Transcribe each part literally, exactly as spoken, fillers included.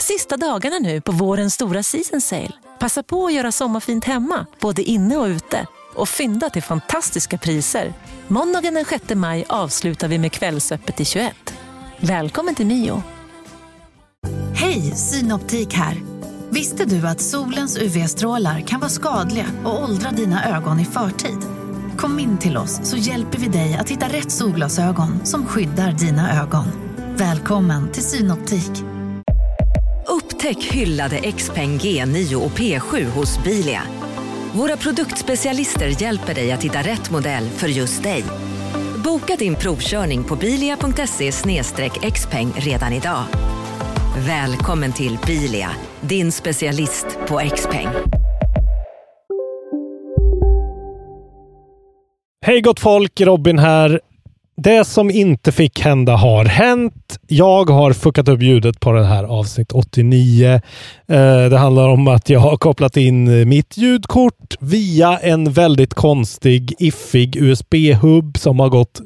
sista dagarna nu på vårens stora season sale. Passa på att göra sommarfint hemma, både inne och ute. Och fynda till fantastiska priser. Måndagen den sjätte maj avslutar vi med Kvällsöppet i tjugoett. Välkommen till Mio. Hej, Synoptik här. Visste du att solens U V-strålar kan vara skadliga och åldra dina ögon i förtid? Kom in till oss så hjälper vi dig att hitta rätt solglasögon som skyddar dina ögon. Välkommen till Synoptik. Upptäck hyllade X-Peng G nio och P sju hos Bilia. Våra produktspecialister hjälper dig att hitta rätt modell för just dig. Boka din provkörning på bilia punkt se slash xpeng redan idag. Välkommen till Bilia, din specialist på X-Peng. Hej gott folk, Robin här. Det som inte fick hända har hänt. Jag har fuckat upp ljudet på det här avsnitt åttionio. Eh, det handlar om att jag har kopplat in mitt ljudkort via en väldigt konstig, iffig U S B-hub som har gått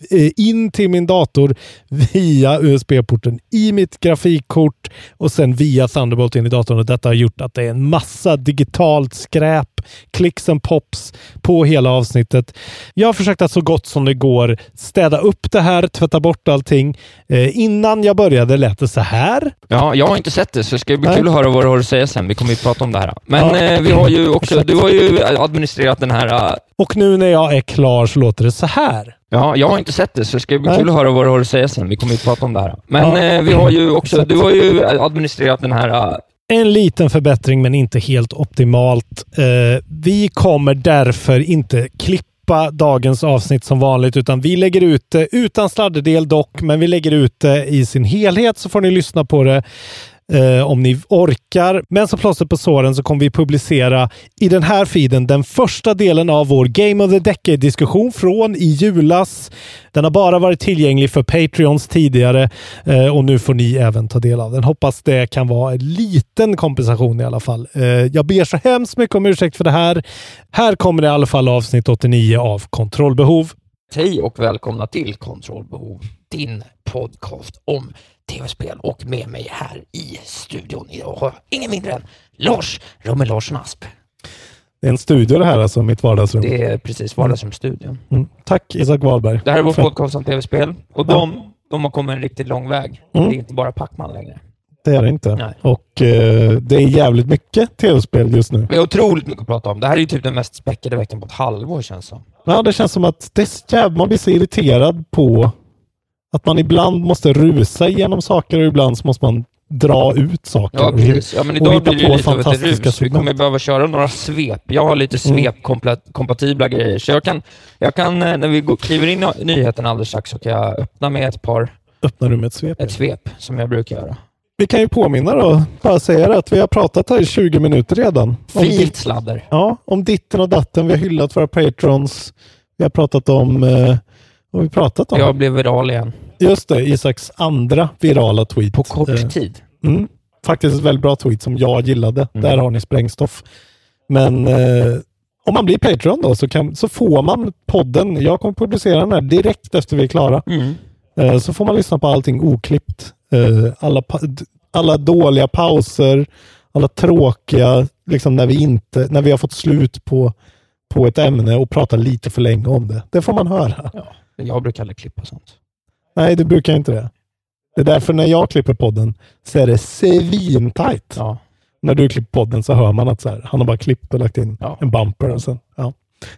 in till min dator via U S B-porten i mitt grafikkort och sen via Thunderbolt in i datorn, och detta har gjort att det är en massa digitalt skräp, clicks and pops på hela avsnittet. Jag har försökt att så gott som det går städa upp det här, tvätta bort allting. Eh, innan jag började lät det så här. Ja, jag har inte sett det, så det ska bli Nej. kul att höra vad du har att säga sen. Vi kommer ju prata om det här. Men ja, eh, vi har ju också, du har ju administrerat den här... Uh... Och nu när jag är klar så låter det så här. Ja, jag har inte sett det, så det ska bli kul att höra vad du har att säga sen. Vi kommer ju prata om det här. Men ja. eh, vi har ju också, du har ju administrerat den här... Uh... En liten förbättring, men inte helt optimalt. Eh, vi kommer därför inte klippa dagens avsnitt som vanligt, utan vi lägger ut det utan sladderdel dock, men vi lägger ut det i sin helhet, så får ni lyssna på det eh, om ni orkar. Men som plåster på såren så kommer vi publicera i den här feeden den första delen av vår Game of the Decade-diskussion från i julas. Den har bara varit tillgänglig för Patreons tidigare eh, och nu får ni även ta del av den. Hoppas det kan vara en liten kompensation i alla fall. Eh, jag ber så hemskt mycket om ursäkt för det här. Här kommer det i alla fall avsnitt åttionio av Kontrollbehov. Hej och välkomna till Kontrollbehov, din podcast om tv-spel, och med mig här i studion idag har jag ingen mindre än Lars Rommel Larsson Asp. Det är en studio det här, alltså mitt vardagsrum. Det är precis vardagsrumstudion. Mm. Tack Isak Wahlberg. Det här är vår podcast om tv-spel, och de, ja. de har kommit en riktigt lång väg. Mm. Det är inte bara Pac-Man längre. Det är det inte. Nej. Och eh, det är jävligt mycket tv-spel just nu. Det är otroligt mycket att prata om. Det här är ju typ den mest späckade veckan på ett halvår, känns som. Ja, det känns som att det är jävligt, man blir så irriterad på att man ibland måste rusa igenom saker och ibland så måste man dra ut saker. Ja, precis. Ja, men idag blir det lite av ett rus. Vi kommer behöva köra några svep. Jag har lite svep-kompatibla mm. grejer. Så jag kan, jag kan, när vi går, kliver in i nyheten alldeles strax, så kan jag öppna med ett par... Öppnar du med ett svep? Ett svep, som jag brukar göra. Vi kan ju påminna då, bara säga det, att vi har pratat här i tjugo minuter redan. Fint sladder. Ja, om ditten och datten. Vi har hyllat våra patrons. Vi har pratat om... Eh, vad har vi pratat om? Jag blev viral igen. Just det, Isaks andra virala tweet. På kort eh, tid. Mm, faktiskt ett väldigt bra tweet som jag gillade. Mm. Där har ni sprängstoff. Men eh, om man blir Patreon då så, kan, så får man podden. Jag kommer publicera den här direkt efter vi är klara. Mm. Eh, så får man lyssna på allting oklippt. Eh, alla, alla dåliga pauser. Alla tråkiga, liksom när vi inte, när vi har fått slut på, på ett ämne och pratar lite för länge om det. Det får man höra. Ja, jag brukar aldrig klippa sånt. Nej, det brukar inte det. Det är därför när jag klipper podden så är det svintajt. Ja. När du klipper podden så hör man att så här, han har bara klippt och lagt in ja. en bumper. Och sen, ja.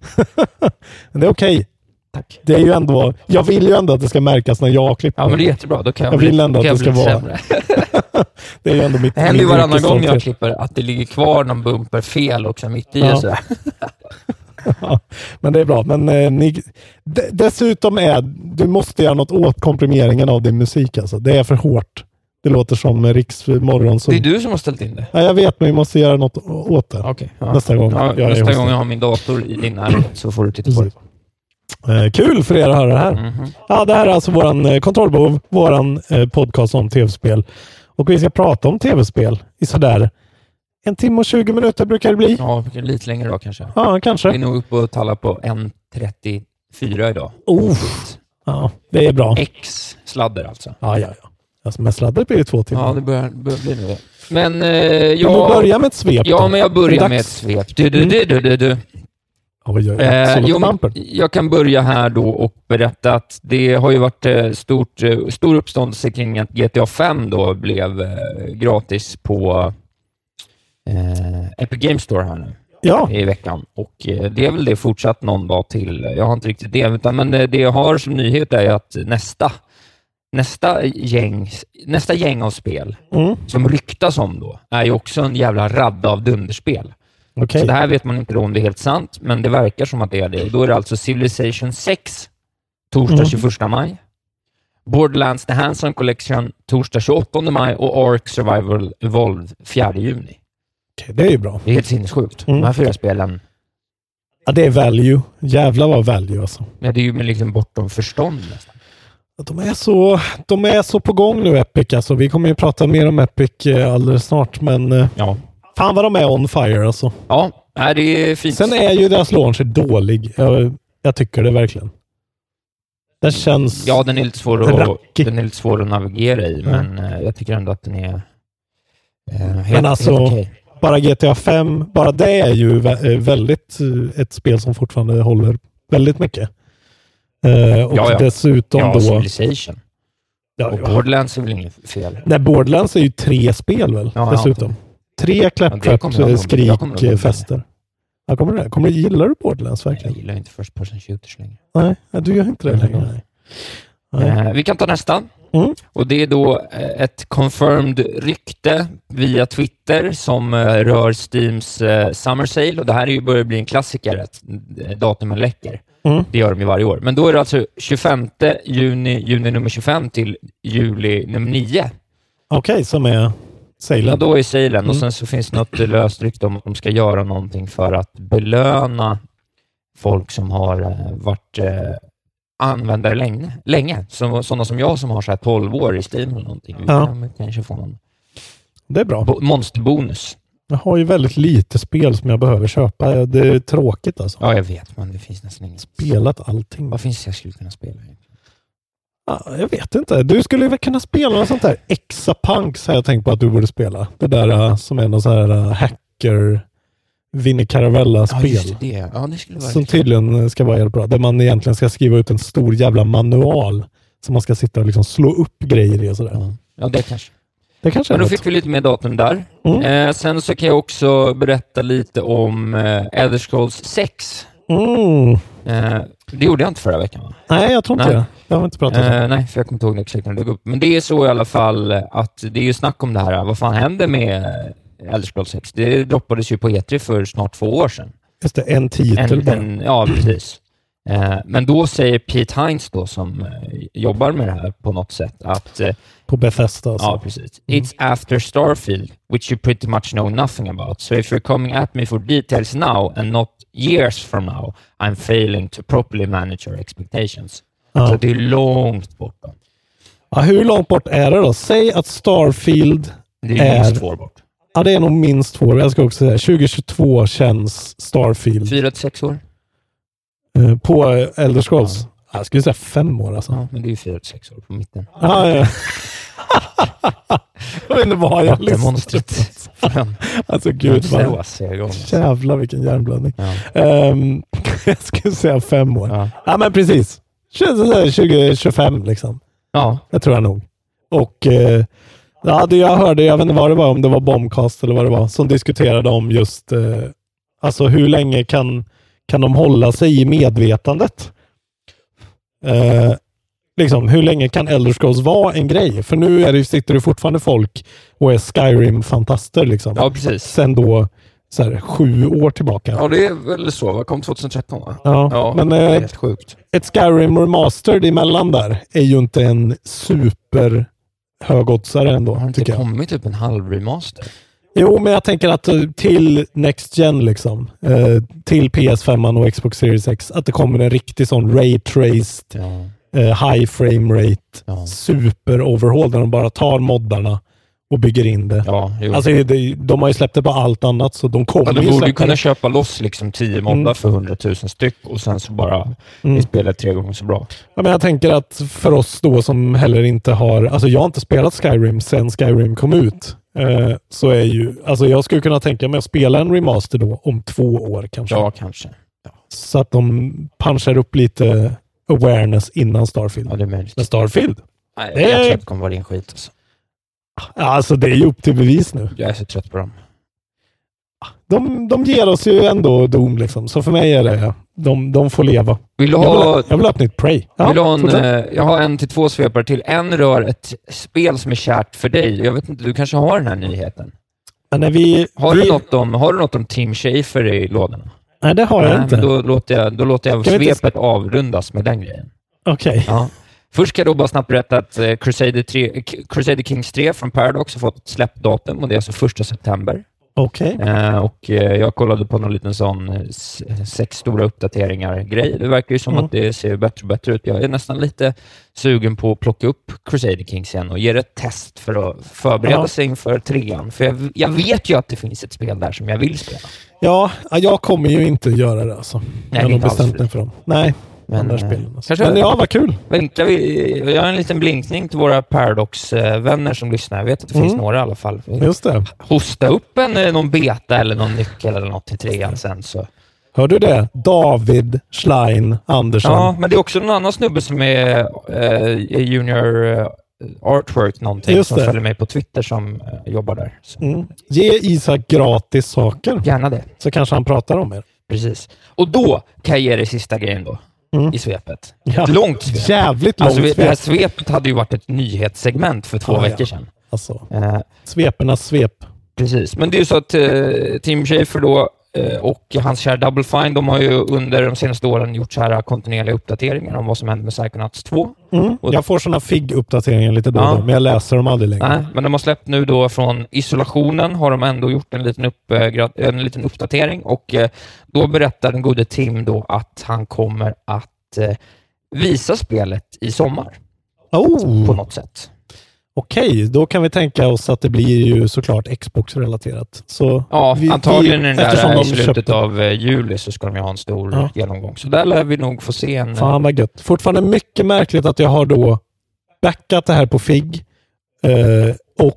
Men det är okej. Okay. Tack. Det är ju ändå, jag vill ju ändå att det ska märkas när jag klipper. Ja, men det är jättebra. Då kan jag, jag bli, vill ändå att det ska vara... det är ju ändå mitt... Det händer ju varannan gång jag klipper att det ligger kvar någon bumper fel också mitt i. Ja. Så ja, men det är bra. Men eh, ni, d- dessutom är du måste göra något åt komprimeringen av din musik. Alltså. Det är för hårt. Det låter som Riksmorgon. Som... Det är du som har ställt in det. Ja, jag vet, men vi måste göra något åt det. Okay, ja. Nästa gång. Ja, jag nästa gång jag har min dator i din närhet så får du titta på det. Eh, kul för er att höra det här. Mm-hmm. Ja, det här är alltså våran eh, kontrollbehov, våran eh, podcast om tv-spel. Och vi ska prata om tv-spel i sådär en timme och tjugo minuter brukar det bli. Ja, lite längre då kanske. Ja, kanske. Vi är nog uppe och talar på en trettiofyra idag. Oh, ja, det är bra. X-sladder alltså. Ja, ja, ja. Alltså med sladder blir det två timmar. Ja, det börjar, börjar bli det. Men eh, jag... Du börjar med ett svep. Ja, men jag börjar med ett svep. Du, du, du, du, du, du. Ja, jag, eh, jo, jag kan börja här då och berätta att det har ju varit eh, stort, eh, stor uppståndelse kring att G T A fem då blev eh, gratis på eh, Epic Games Store här nu. Ja. I veckan. Och eh, det är väl det fortsatt någon dag till. Jag har inte riktigt det, utan, men det, det jag har som nyhet är att nästa nästa gäng, nästa gäng av spel mm. som ryktas om då är ju också en jävla radda av dunderspel. Okay. Så det här vet man inte om det är helt sant, men det verkar som att det är det. Då är det alltså Civilization sex torsdag mm. tjugoförsta maj, Borderlands The Hands-on Collection torsdag tjugoåttonde maj och Ark Survival Evolved fjärde juni. Okay, det är ju bra. Det är helt sinnessjukt. Mm. De här fyra spelen. Ja, det är value. Jävla vad value alltså. Ja, det är ju liksom bortom förstånd nästan. De är så, de är så på gång nu, Epic. Alltså, vi kommer ju prata mer om Epic alldeles snart, men ja. Fan vad de är on fire alltså. Ja, det är fint. Sen är ju deras launch dålig. Jag, jag tycker det verkligen. Den känns... Ja, den är lite svår att, den är lite svår att navigera i, ja. Men jag tycker ändå att den är eh, helt, men alltså, helt okej. Bara G T A fem, bara det är ju väldigt ett spel som fortfarande håller väldigt mycket. Uh, och ja, ja. dessutom ja, då... Civilization. Ja, och ja. Borderlands är väl inget fel? Nej, Borderlands är ju tre spel väl, ja, dessutom. Ja. Tre kläppkött, skrikfester. Ja, kommer det? Kommer du, gillar du Borderlands verkligen? Jag gillar inte first person shooters längre. Nej, du gör inte det längre. Nej. Nej. Uh, vi kan ta nästa. Mm. Och det är då ett confirmed rykte via Twitter som rör Steams Summer Sale. Och det här är ju börjar bli en klassiker, att datumen läcker. Mm. Det gör de ju varje år. Men då är det alltså tjugofemte juni, juni nummer tjugofem till juli nummer nio. Okej, okay, som är salen. Ja, då är salen. Mm. Och sen så finns det något löst rykte om att de ska göra någonting för att belöna folk som har varit eh, användare länge. länge. Så, sådana som jag som har så här tolv år i Steam eller någonting. Ja. Kan kanske få någon det är bra. Bo- monsterbonus. Jag har ju väldigt lite spel som jag behöver köpa. Det är tråkigt alltså. Ja, jag vet, men det finns nästan inget. Spelat allting. Vad finns det jag skulle kunna spela? Ja, jag vet inte. Du skulle väl kunna spela något sånt där Exapunk, har jag tänkt på att du borde spela. Det där uh, som är någon sån här uh, hacker Vinnie Caravella-spel. Ja, just det. Ja, det skulle vara som tydligen ska vara helt bra. Där man egentligen ska skriva ut en stor jävla manual som man ska sitta och liksom slå upp grejer i och sådär. Ja, ja det kanske. Det kanske Men då rätt. fick vi lite mer datum där. Mm. Eh, sen så kan jag också berätta lite om eh, Elder Scrolls sex. Mm. Eh, det gjorde jag inte förra veckan, va? Nej, jag tror inte nej. det. Jag har inte pratat om eh, Nej, för jag kommer inte ihåg exakt när det upp. Men det är så i alla fall att det är ju snack om det här. Vad fan hände med Elder Scrolls sex? Det droppades ju på E tre för snart två år sedan. Just det, en titel en, bara. En, ja, precis. Eh, men då säger Pete Hines då, som eh, jobbar med det här på något sätt, att... Eh, på Bethesda alltså. Ja, precis. Mm. It's after Starfield, which you pretty much know nothing about. So if you're coming at me for details now and not years from now, I'm failing to properly manage your expectations. Ja. Så det är långt bort då. Ja, hur långt bort är det då? Säg att Starfield det är... minst två år bort. Ja, det är nog minst två år. Jag ska också säga, tjugohundratjugotvå känns Starfield. Fyra till sex år? Uh, på Elder Scrolls? Ja. Jag skulle säga fem år alltså. Ja, men det är ju fyra till sex år på mitten. Ja, ja. Jag vet inte vad jag lyssnar monstret. Alltså gud vad... Jävlar vilken hjärnblödning. Ja. Um, jag skulle säga fem år. Ja, ja men precis. tjugo tjugofem liksom. Ja. Det tror jag nog. Och uh, ja, det jag hörde, jag vet inte vad det var, om det var Bombcast eller vad det var, som diskuterade om just uh, alltså hur länge kan, kan de hålla sig i medvetandet? Uh, liksom, hur länge kan Elder Scrolls vara en grej? För nu är det, sitter det fortfarande folk och är Skyrim-fantaster liksom. Ja, precis. Sen då så här, sju år tillbaka. Ja, det är väl så. Vad kom tjugotretton va? Ja, ja men det är eh, helt sjukt. Ett Skyrim Remastered emellan där är ju inte en super högoddsare ändå. Har det inte kommit typ en halv remaster? Jo, men jag tänker att till Next Gen liksom, eh, till P S fem och Xbox Series X, att det kommer en riktig sån ray-traced ja. eh, high frame rate ja. super overhaul där de bara tar moddarna och bygger in det. Ja, alltså det, de har ju släppt det på allt annat så de kommer ja, ju de borde ju släppa kunna det. köpa loss liksom tio moddar mm. för hundratusen styck och sen så bara mm. spela tre gånger så bra. Ja, men jag tänker att för oss då som heller inte har, alltså jag har inte spelat Skyrim sedan Skyrim kom ut. eh, så är ju, alltså jag skulle kunna tänka mig att spela en remaster då om två år kanske. Ja, kanske. Ja. Så att de punchar upp lite awareness innan Starfield. Ja, det är möjligt. Men Starfield? Nej, jag är... tror att det kommer vara din skit. Alltså. Alltså det är ju upp till bevis nu. Jag är så trött på dem. De, de ger oss ju ändå Doom liksom. Så för mig är det, de, de får leva. Vill du ha... Jag vill, jag vill ha ett nytt Prey. Ja, vill ha en, eh, jag har en till två svepare till. En rör ett spel som är kärt för dig. Jag vet inte, du kanske har den här nyheten. Men när vi, har, vi... Du något om, har du något om Tim Schafer i lådorna? Nej, det har jag Nej, inte. Då låter jag, då låter jag svepet inte... avrundas med den grejen. Okej. Okay. Ja. Först ska jag då bara snabbt berätta att uh, Crusader, tre, Crusader Kings tre från Paradox har fått ett släppdatum och det är alltså första september. Okej. Okay. Uh, och uh, jag kollade på någon liten sån uh, sex stora uppdateringar-grej. Det verkar ju som mm. att det ser bättre och bättre ut. Jag är nästan lite sugen på att plocka upp Crusader Kings igen och ge det ett test för att förbereda ja. sig inför trean. För jag, jag vet ju att det finns ett spel där som jag vill spela. Ja, jag kommer ju inte göra det alltså. Nej, jag har bestämt mig för dem. Nej. Men, eh, spelen, alltså. kanske, men ja, vad kul. Vinklar vi, jag har en liten blinkning till våra Paradox-vänner som lyssnar. Jag vet att det mm. finns några i alla fall. Just det. Hosta upp en, någon beta eller någon nyckel eller något till trean sen. Så. Hör du det? David Schlein Andersson. Ja, men det är också en annan snubbe som är eh, junior eh, artwork någonting Just som det. följer mig på Twitter som eh, jobbar där. Mm. Ge Isak gratis saker. Gärna det. Så kanske han pratar om er. Precis. Och då kan jag ge dig sista grejen då. Mm. I svepet. Ja. Ett långt svep. Jävligt långt alltså, svep. Det här svepet hade ju varit ett nyhetssegment för två ah, veckor ja. sedan. Alltså, eh, svepernas svep. Precis, men det är ju så att eh, Tim Schafer då eh, och hans kära Double Fine, de har ju under de senaste åren gjort så här kontinuerliga uppdateringar om vad som händer med Psychonauts två. Mm. Och jag får sådana F I G-uppdateringar lite då, ja. då, men jag läser dem aldrig längre. Nej, men de har släppt nu då från isolationen har de ändå gjort en liten, upp, en liten uppdatering och eh, då berättar den gode Tim då att han kommer att eh, visa spelet i sommar. Oh. På något sätt. Okej, då kan vi tänka oss att det blir ju såklart Xbox-relaterat. Så ja, vi, antagligen vi, där i slutet köpte... av eh, juli så ska de ju ha en stor ja. genomgång. Så där lär vi nog få se en... Fan vad gött. Fortfarande mycket märkligt att jag har då backat det här på F I G eh, och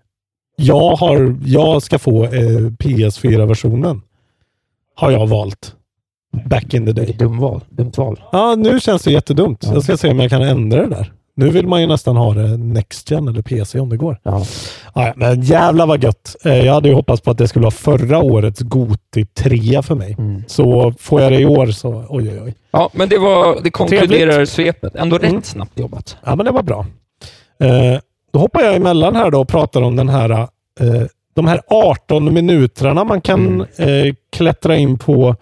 jag, har, jag ska få eh, P S fyra-versionen. Har jag valt. Back in the day. Dum val. Dumt val. Ja, nu känns det jättedumt. Ja. Jag ska se om jag kan ändra det där. Nu vill man ju nästan ha det Next Gen eller P C om det går. Ja. Ja, men jävla vad gött. Jag hade ju hoppats på att det skulle vara förra årets Goti tre för mig. Mm. Så får jag det i år så oj oj oj. Ja, men det var det konkluderar Trevligt. svepet. Ändå rätt mm. snabbt jobbat. Ja, men det var bra. Eh, då hoppar jag emellan här då och pratar om den här eh, de här arton minuterna man kan mm. eh, klättra in på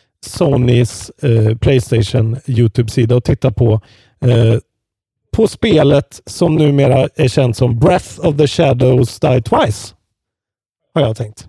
Sonys eh, PlayStation YouTube-sida och titta på eh, på spelet som numera är känt som Breath of the Shadows Die Twice. Har jag tänkt.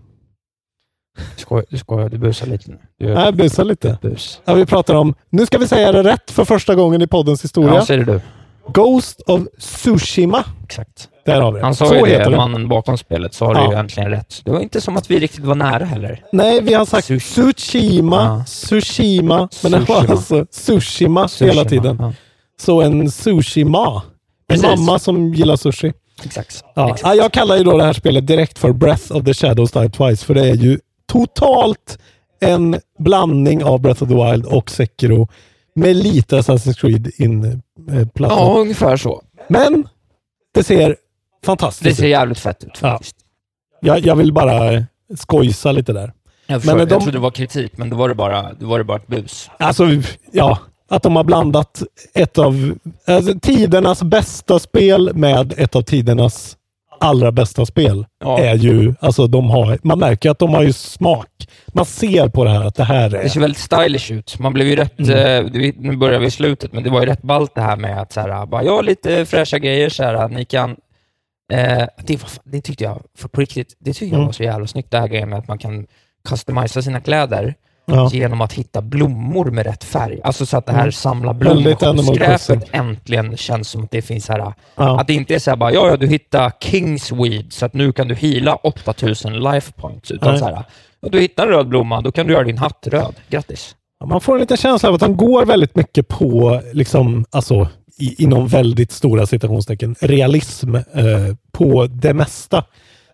Du skojar, du, skojar, du busar lite nu. Du Nej, jag busar lite. Bus. Ja, vi pratar om, nu ska vi säga det rätt för första gången i poddens historia. Ja, säger du. Ghost of Tsushima. Exakt. Där har vi det. Han sa så ju det, mannen bakom spelet, så har ja. du ju äntligen rätt. Det var inte som att vi riktigt var nära heller. Nej, vi har sagt Sush- Tsushima, ja. Tsushima, men det var alltså Tsushima, Tsushima hela tiden. Ja. Så en sushi-ma. En Precis. mamma som gillar sushi. Exakt. Ja. Exakt. Ja, jag kallar ju då det här spelet direkt för Breath of the Shadows Die Twice, för det är ju totalt en blandning av Breath of the Wild och Sekiro med lite Assassin's Creed in eh, plattan. Ja, ungefär så. Men det ser fantastiskt ut. Det ser jävligt fett ut faktiskt. Ja. Jag, jag vill bara skojsa lite där. Jag, förstår, men de... jag trodde det var kritik, men då var det bara, då var det bara ett bus. Alltså, ja. Att de har blandat ett av alltså, tidernas bästa spel med ett av tidernas allra bästa spel. Ja. Är ju, alltså de har, man märker att de har ju smak. Man ser på det här att det här är... Det ser väldigt stylish ut. Man blev ju rätt, mm. eh, nu börjar vi i slutet, men det var ju rätt ballt det här med att så här, bara, ja, lite fräscha grejer så här, att ni kan... Eh, det, var, det tyckte jag, för på riktigt, det tyckte jag mm. var så jävla snyggt det här grejen med att man kan customisa sina kläder. Ja. Genom att hitta blommor med rätt färg. Alltså så att det här mm. samla blommor. Äntligen känns som att det finns här. Ja. Att det inte är så här bara, ja, ja du hittar Kingsweed så att nu kan du heala åttatusen life points. Utan Nej. så här, ja, du hittar en röd blomma, då kan du göra din hatt röd. Grattis. Ja, man får en liten känsla av att han går väldigt mycket på, liksom, alltså i, inom väldigt stora citationstecken, realism eh, på det mesta.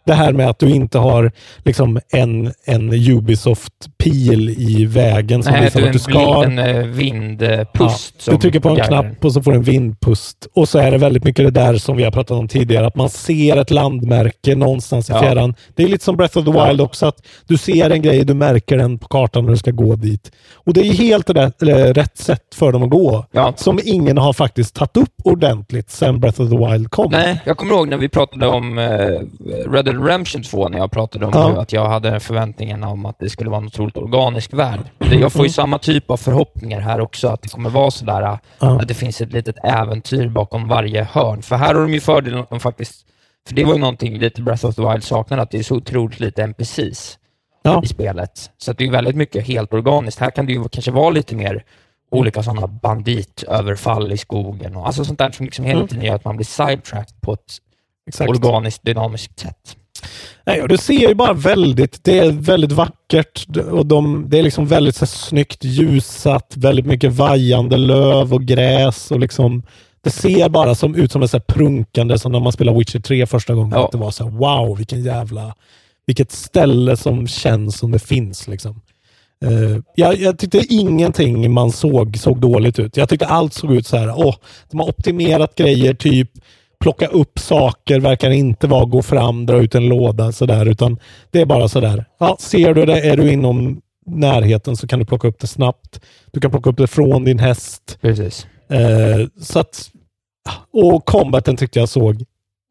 Det här med att du inte har liksom en, en Ubisoft-pil i vägen som Nej, visar att du ska... en uh, vindpust. Ja, du trycker på en knapp och så får du en vindpust. Och så är det väldigt mycket det där som vi har pratat om tidigare, att man ser ett landmärke någonstans i ja. fjärran. Det är lite som Breath of the Wild ja. också, att du ser en grej, du märker den på kartan när du ska gå dit. Och det är helt rätt, eller, rätt sätt för dem att gå, ja. som ingen har faktiskt tagit upp ordentligt sen Breath of the Wild kom. Nej, jag kommer ihåg när vi pratade om uh, Red Dead Redemption två, när jag pratade om ja. att jag hade förväntningen om att det skulle vara en otroligt organisk värld. Jag får ju samma typ av förhoppningar här också, att det kommer vara sådär ja. att det finns ett litet äventyr bakom varje hörn. För här har de ju fördelen att de faktiskt, för det var ju någonting lite Breath of the Wild saknade, att det är så otroligt lite N P Cs ja. i spelet. Så att det är väldigt mycket helt organiskt. Här kan det ju kanske vara lite mer olika sådana banditöverfall i skogen och alltså sånt där som liksom hela tiden gör att man blir sidetracked på ett Exakt. organiskt, dynamiskt sätt. Nej, och du ser ju bara väldigt, det är väldigt vackert och de, det är liksom väldigt så snyggt ljusat, väldigt mycket vajande löv och gräs och liksom, det ser bara som ut som ett så här prunkande som när man spelar Witcher tre första gången. Ja. Att det var så här, wow, vilken jävla, vilket ställe som känns som det finns liksom. Uh, jag, jag tyckte ingenting man såg såg dåligt ut. Jag tyckte allt såg ut så här, åh, de har optimerat grejer, typ plocka upp saker, verkar inte vara gå fram, dra ut en låda sådär, utan det är bara sådär. Ja, ser du det, är du inom närheten så kan du plocka upp det snabbt. Du kan plocka upp det från din häst. Precis. Uh, så att, och combaten tyckte jag såg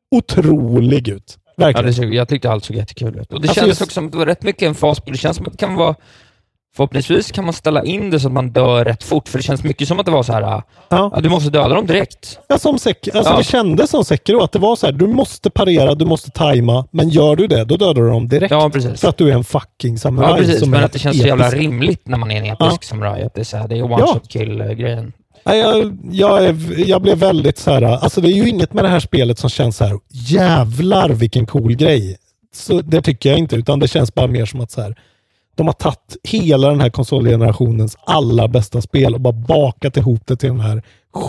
otrolig ut. Verkligen. Ja, det såg, jag tyckte allt såg jättekul ut. Och det alltså kändes just... också som att det var rätt mycket en fas på. Det känns som att det kan vara, förhoppningsvis kan man ställa in det så att man dör rätt fort, för det känns mycket som att det var så här, ja. Ja, du måste döda dem direkt. Ja, som Sek- alltså ja. Det kändes som Sekiro, att det var så här, du måste parera, du måste tajma, men gör du det, då dödar du dem direkt. Ja, precis. För att du är en fucking samuraj. Ja, precis, som men att det känns episk. så jävla rimligt när man är en episk ja. samuraj, att det är så här, det är one-shot kill-grejen. Ja, jag, jag, är, jag blev väldigt så här, alltså det är ju inget med det här spelet som känns så här, jävlar vilken cool grej. Så det tycker jag inte, utan det känns bara mer som att så här, de har tagit hela den här konsolgenerationens alla bästa spel och bara bakat ihop det till den här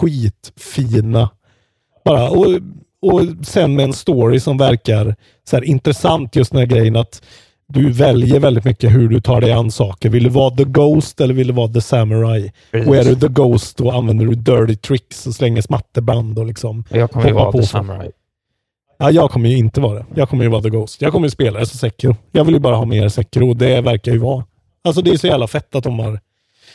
skitfina. Bara, och, och sen med en story som verkar så här intressant, just den här grejen att du väljer väldigt mycket hur du tar dig an saker. Vill du vara the ghost eller vill du vara the samurai? Precis. Och är du the ghost då använder du dirty tricks och slänger smatterband och liksom. Jag kommer ju vara the samurai. Ja, jag kommer ju inte vara det. Jag kommer ju vara the ghost. Jag kommer ju spela det så Sekiro. Jag vill ju bara ha mer Sekiro. Det verkar ju vara. Alltså det är så jävla fett att de har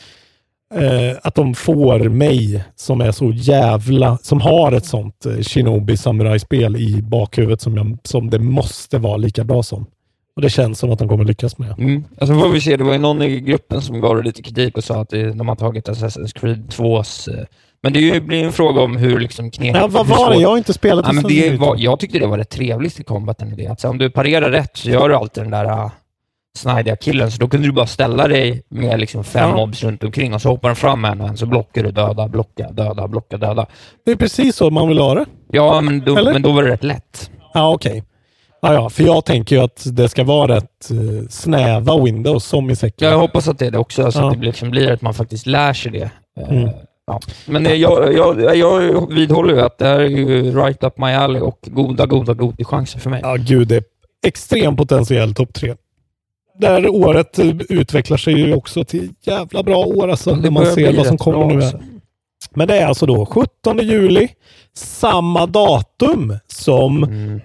eh, att de får mig som är så jävla, som har ett sånt eh, Shinobi Samurai-spel i bakhuvudet som, jag, som det måste vara lika bra som. Och det känns som att de kommer lyckas med. Mm. Alltså vad vi ser, det var ju någon i gruppen som gav lite kritik och sa att det, de har tagit Assassin's Creed tvås... Eh, men det blir en fråga om hur liksom knepigt... Ja, vad var det? Jag har inte spelat ja, men det var, jag tyckte det var rätt trevligt i combaten i det. Alltså, om du parerar rätt så gör du alltid den där uh, snidiga killen. Så då kunde du bara ställa dig med liksom fem ja. mobs runt omkring och så hoppar den fram en och en så blockar du döda, blocka, döda, blocka, döda. Det är precis så man vill ha det. Ja, men då, men då var det rätt lätt. Ja, okej. Okay. Ja, ja, för jag tänker ju att det ska vara rätt uh, snäva Windows som i säcken. Ja, jag hoppas att det är det också. Så ja. att det blir, liksom, blir att man faktiskt lär sig det. Uh, mm. Ja. Men jag, jag, jag vidhåller ju att det här är ju right up my alley och goda, goda, goda chanser för mig. Ja, gud, det är extrem potentiell topp tre. Det här året utvecklar sig ju också till jävla bra år alltså, när man ser vad som kommer nu här. Men det är alltså då sjuttonde juli, samma datum som mm.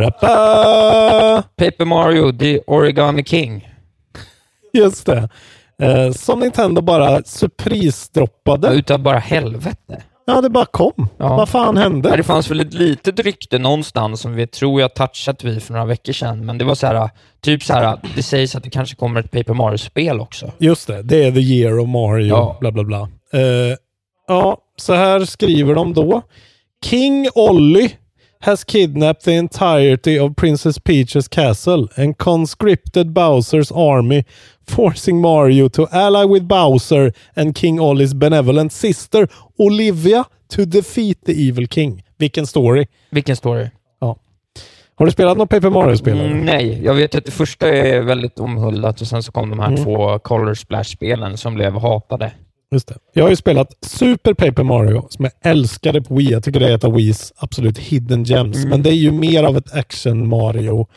Paper Mario, The Origami King. Just det. Eh, som Nintendo bara surprise-droppade. Ja, utav bara helvete. Ja, det bara kom. Ja. Vad fan hände? Ja, det fanns väl ett litet rykte någonstans som vi tror jag touchat vid för några veckor sedan. Men det var så här, typ så här, det sägs att det kanske kommer ett Paper Mario-spel också. Just det, det är The Year of Mario, ja. bla bla bla. Uh, ja, så här skriver de då. King Ollie has kidnapped the entirety of Princess Peach's castle and conscripted Bowser's army, forcing Mario to ally with Bowser and King Ollie's benevolent sister Olivia to defeat the evil king. Vilken story? Vilken story? Ja. Har du spelat något Paper Mario-spel? Mm, nej, jag vet att det första är väldigt omhuldat och sen så kom de här mm. två Color Splash-spelen som blev hatade. Just det. Jag har ju spelat Super Paper Mario som jag älskade på Wii. Jag tycker det är ett av Wiis absolut hidden gems. Mm. Men det är ju mer av ett action Mario.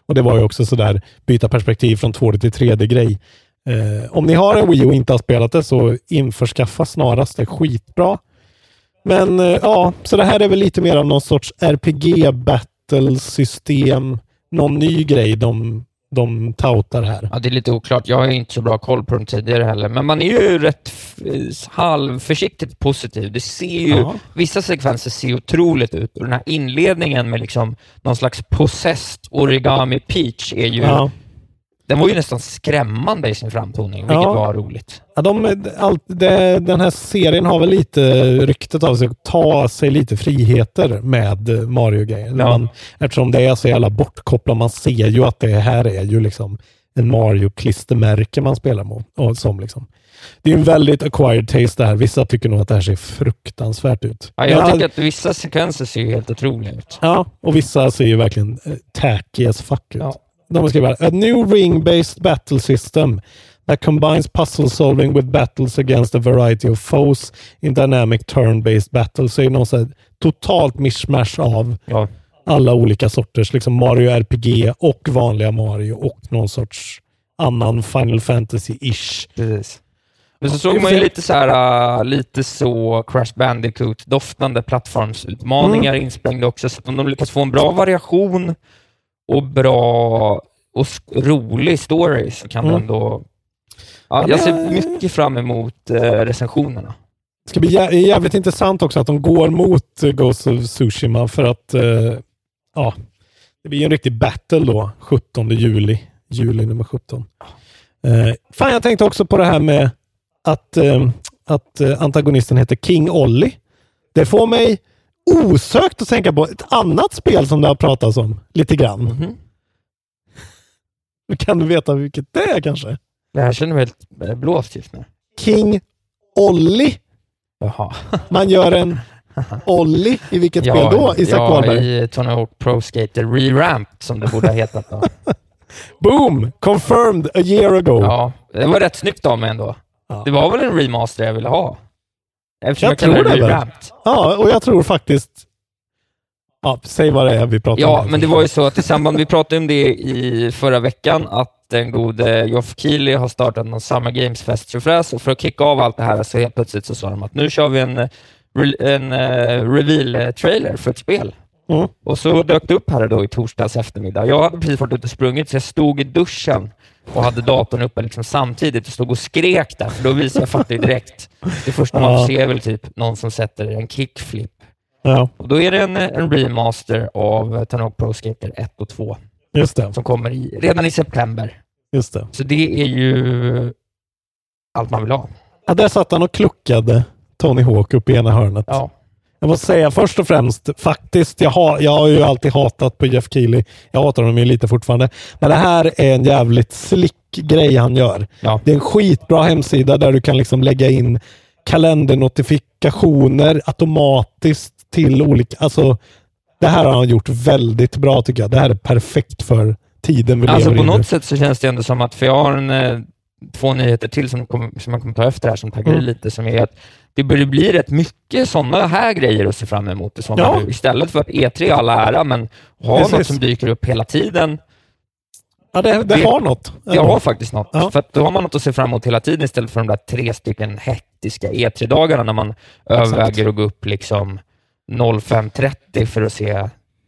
Och det var ju också sådär byta perspektiv från två D till tre D-grej. Eh, om ni har en Wii och inte har spelat det så införskaffa snarast. Det är skitbra. Men eh, ja, så det här är väl lite mer av någon sorts R P G-battle-system. Någon ny grej de, de toutar här. Ja, det är lite oklart. Jag har ju inte så bra koll på dem tidigare heller. Men man är ju rätt halvförsiktigt positiv. Det ser ju, ja. Vissa sekvenser ser otroligt ut. Och den här inledningen med liksom någon slags possessed origami Peach är ju... Ja. Den var ju nästan skrämmande i sin framtoning, vilket ja. var roligt. Ja, de, allt, det, den här serien har väl lite ryktet av sig att ta sig lite friheter med Mario-grejer. Ja. Eftersom det är så jävla bortkopplat, man ser ju att det här är ju liksom en Mario-klistermärke man spelar mot. Och som liksom. Det är en väldigt acquired taste där. Vissa tycker nog att det här ser fruktansvärt ut. Ja, jag tycker att vissa sekvenser ser helt otroliga ut. Ja, och vissa ser ju verkligen tacky as fuck ut. Ja. De skriver a new ring-based battle system that combines puzzle solving with battles against a variety of foes in dynamic turn-based battles. Så är det någon så här totalt mishmash av ja. alla olika sorters liksom Mario R P G och vanliga Mario och någon sorts annan Final Fantasy-ish. Precis. Men så såg man ju lite så här, uh, lite så Crash Bandicoot-doftande plattformsutmaningar mm. insprängda också, så att om de lyckas få en bra variation och bra och rolig story så kan mm. man då... Ja, jag ser mycket fram emot eh, recensionerna. Det ska bli jä- jävligt intressant också att de går mot uh, Ghost of Tsushima för att uh, ja, det blir en riktig battle då, sjuttonde juli. Juli nummer sjutton. Uh, fan, jag tänkte också på det här med att, uh, att uh, antagonisten heter King Ollie. Det får mig osökt att tänka på ett annat spel som det har pratats om lite grann. Mm-hmm. Kan du veta vilket det är kanske? Det här känner mig helt blåst just nu. King Ollie. Jaha. Man gör en Ollie i vilket ja, spel då? Isak ja, Wahlberg? I Tony Hawk Pro Skater Re-Ramped som det borde ha hetat då. Boom! Confirmed a year ago. Ja, det var rätt snyggt av mig ändå. Ja. Det var väl en remaster jag ville ha. Eftersom jag, jag tror det. Re-Ramped. Ja, och jag tror faktiskt... Ja, säg vad det är vi pratar ja, om. Ja, men det var ju så att i samband vi pratade om det i förra veckan att den gode Geoff Keighley har startat någon Summer Games Fest fräs, och för att kicka av allt det här så helt plötsligt så sa de att nu kör vi en, en uh, reveal-trailer för ett spel. Mm. Och så dök det upp här då i torsdags eftermiddag. Jag hade precis varit ute och sprungit så jag stod i duschen och hade datorn uppe liksom samtidigt och stod och skrek där, för då visade jag faktiskt direkt. Det första man ser väl typ någon som sätter en kickflip. Ja. Och då är det en, en remaster av Tony Hawk Pro Skater ett och två. Just det. Som kommer i, redan i september. Just det. Så det är ju allt man vill ha. Ja, där satt han och kluckade Tony Hawk upp i ena hörnet. Ja. Jag måste säga först och främst, faktiskt, jag har, jag har ju alltid hatat på Geoff Keighley. Jag hatar honom ju lite fortfarande. Men det här är en jävligt slick grej han gör. Ja. Det är en skitbra hemsida där du kan liksom lägga in kalendernotifikationer automatiskt till olika... Alltså, det här har han gjort väldigt bra tycker jag. Det här är perfekt för tiden vi alltså, lever i. På något sätt så känns det ändå som att, för jag har en, eh, två nyheter till som, kom, som man kommer ta efter här som taggar mm. lite, som är att det börjar bli rätt mycket sådana här grejer att se fram emot i ja. nu. Istället för att E tre alla ära, men ha Precis. något som dyker upp hela tiden. Ja, det, det, det har något. Det har faktiskt något. Ja. För att då har man något att se fram emot hela tiden istället för de där tre stycken hektiska E tre-dagarna när man Exakt. överväger att gå upp liksom fem trettio för att se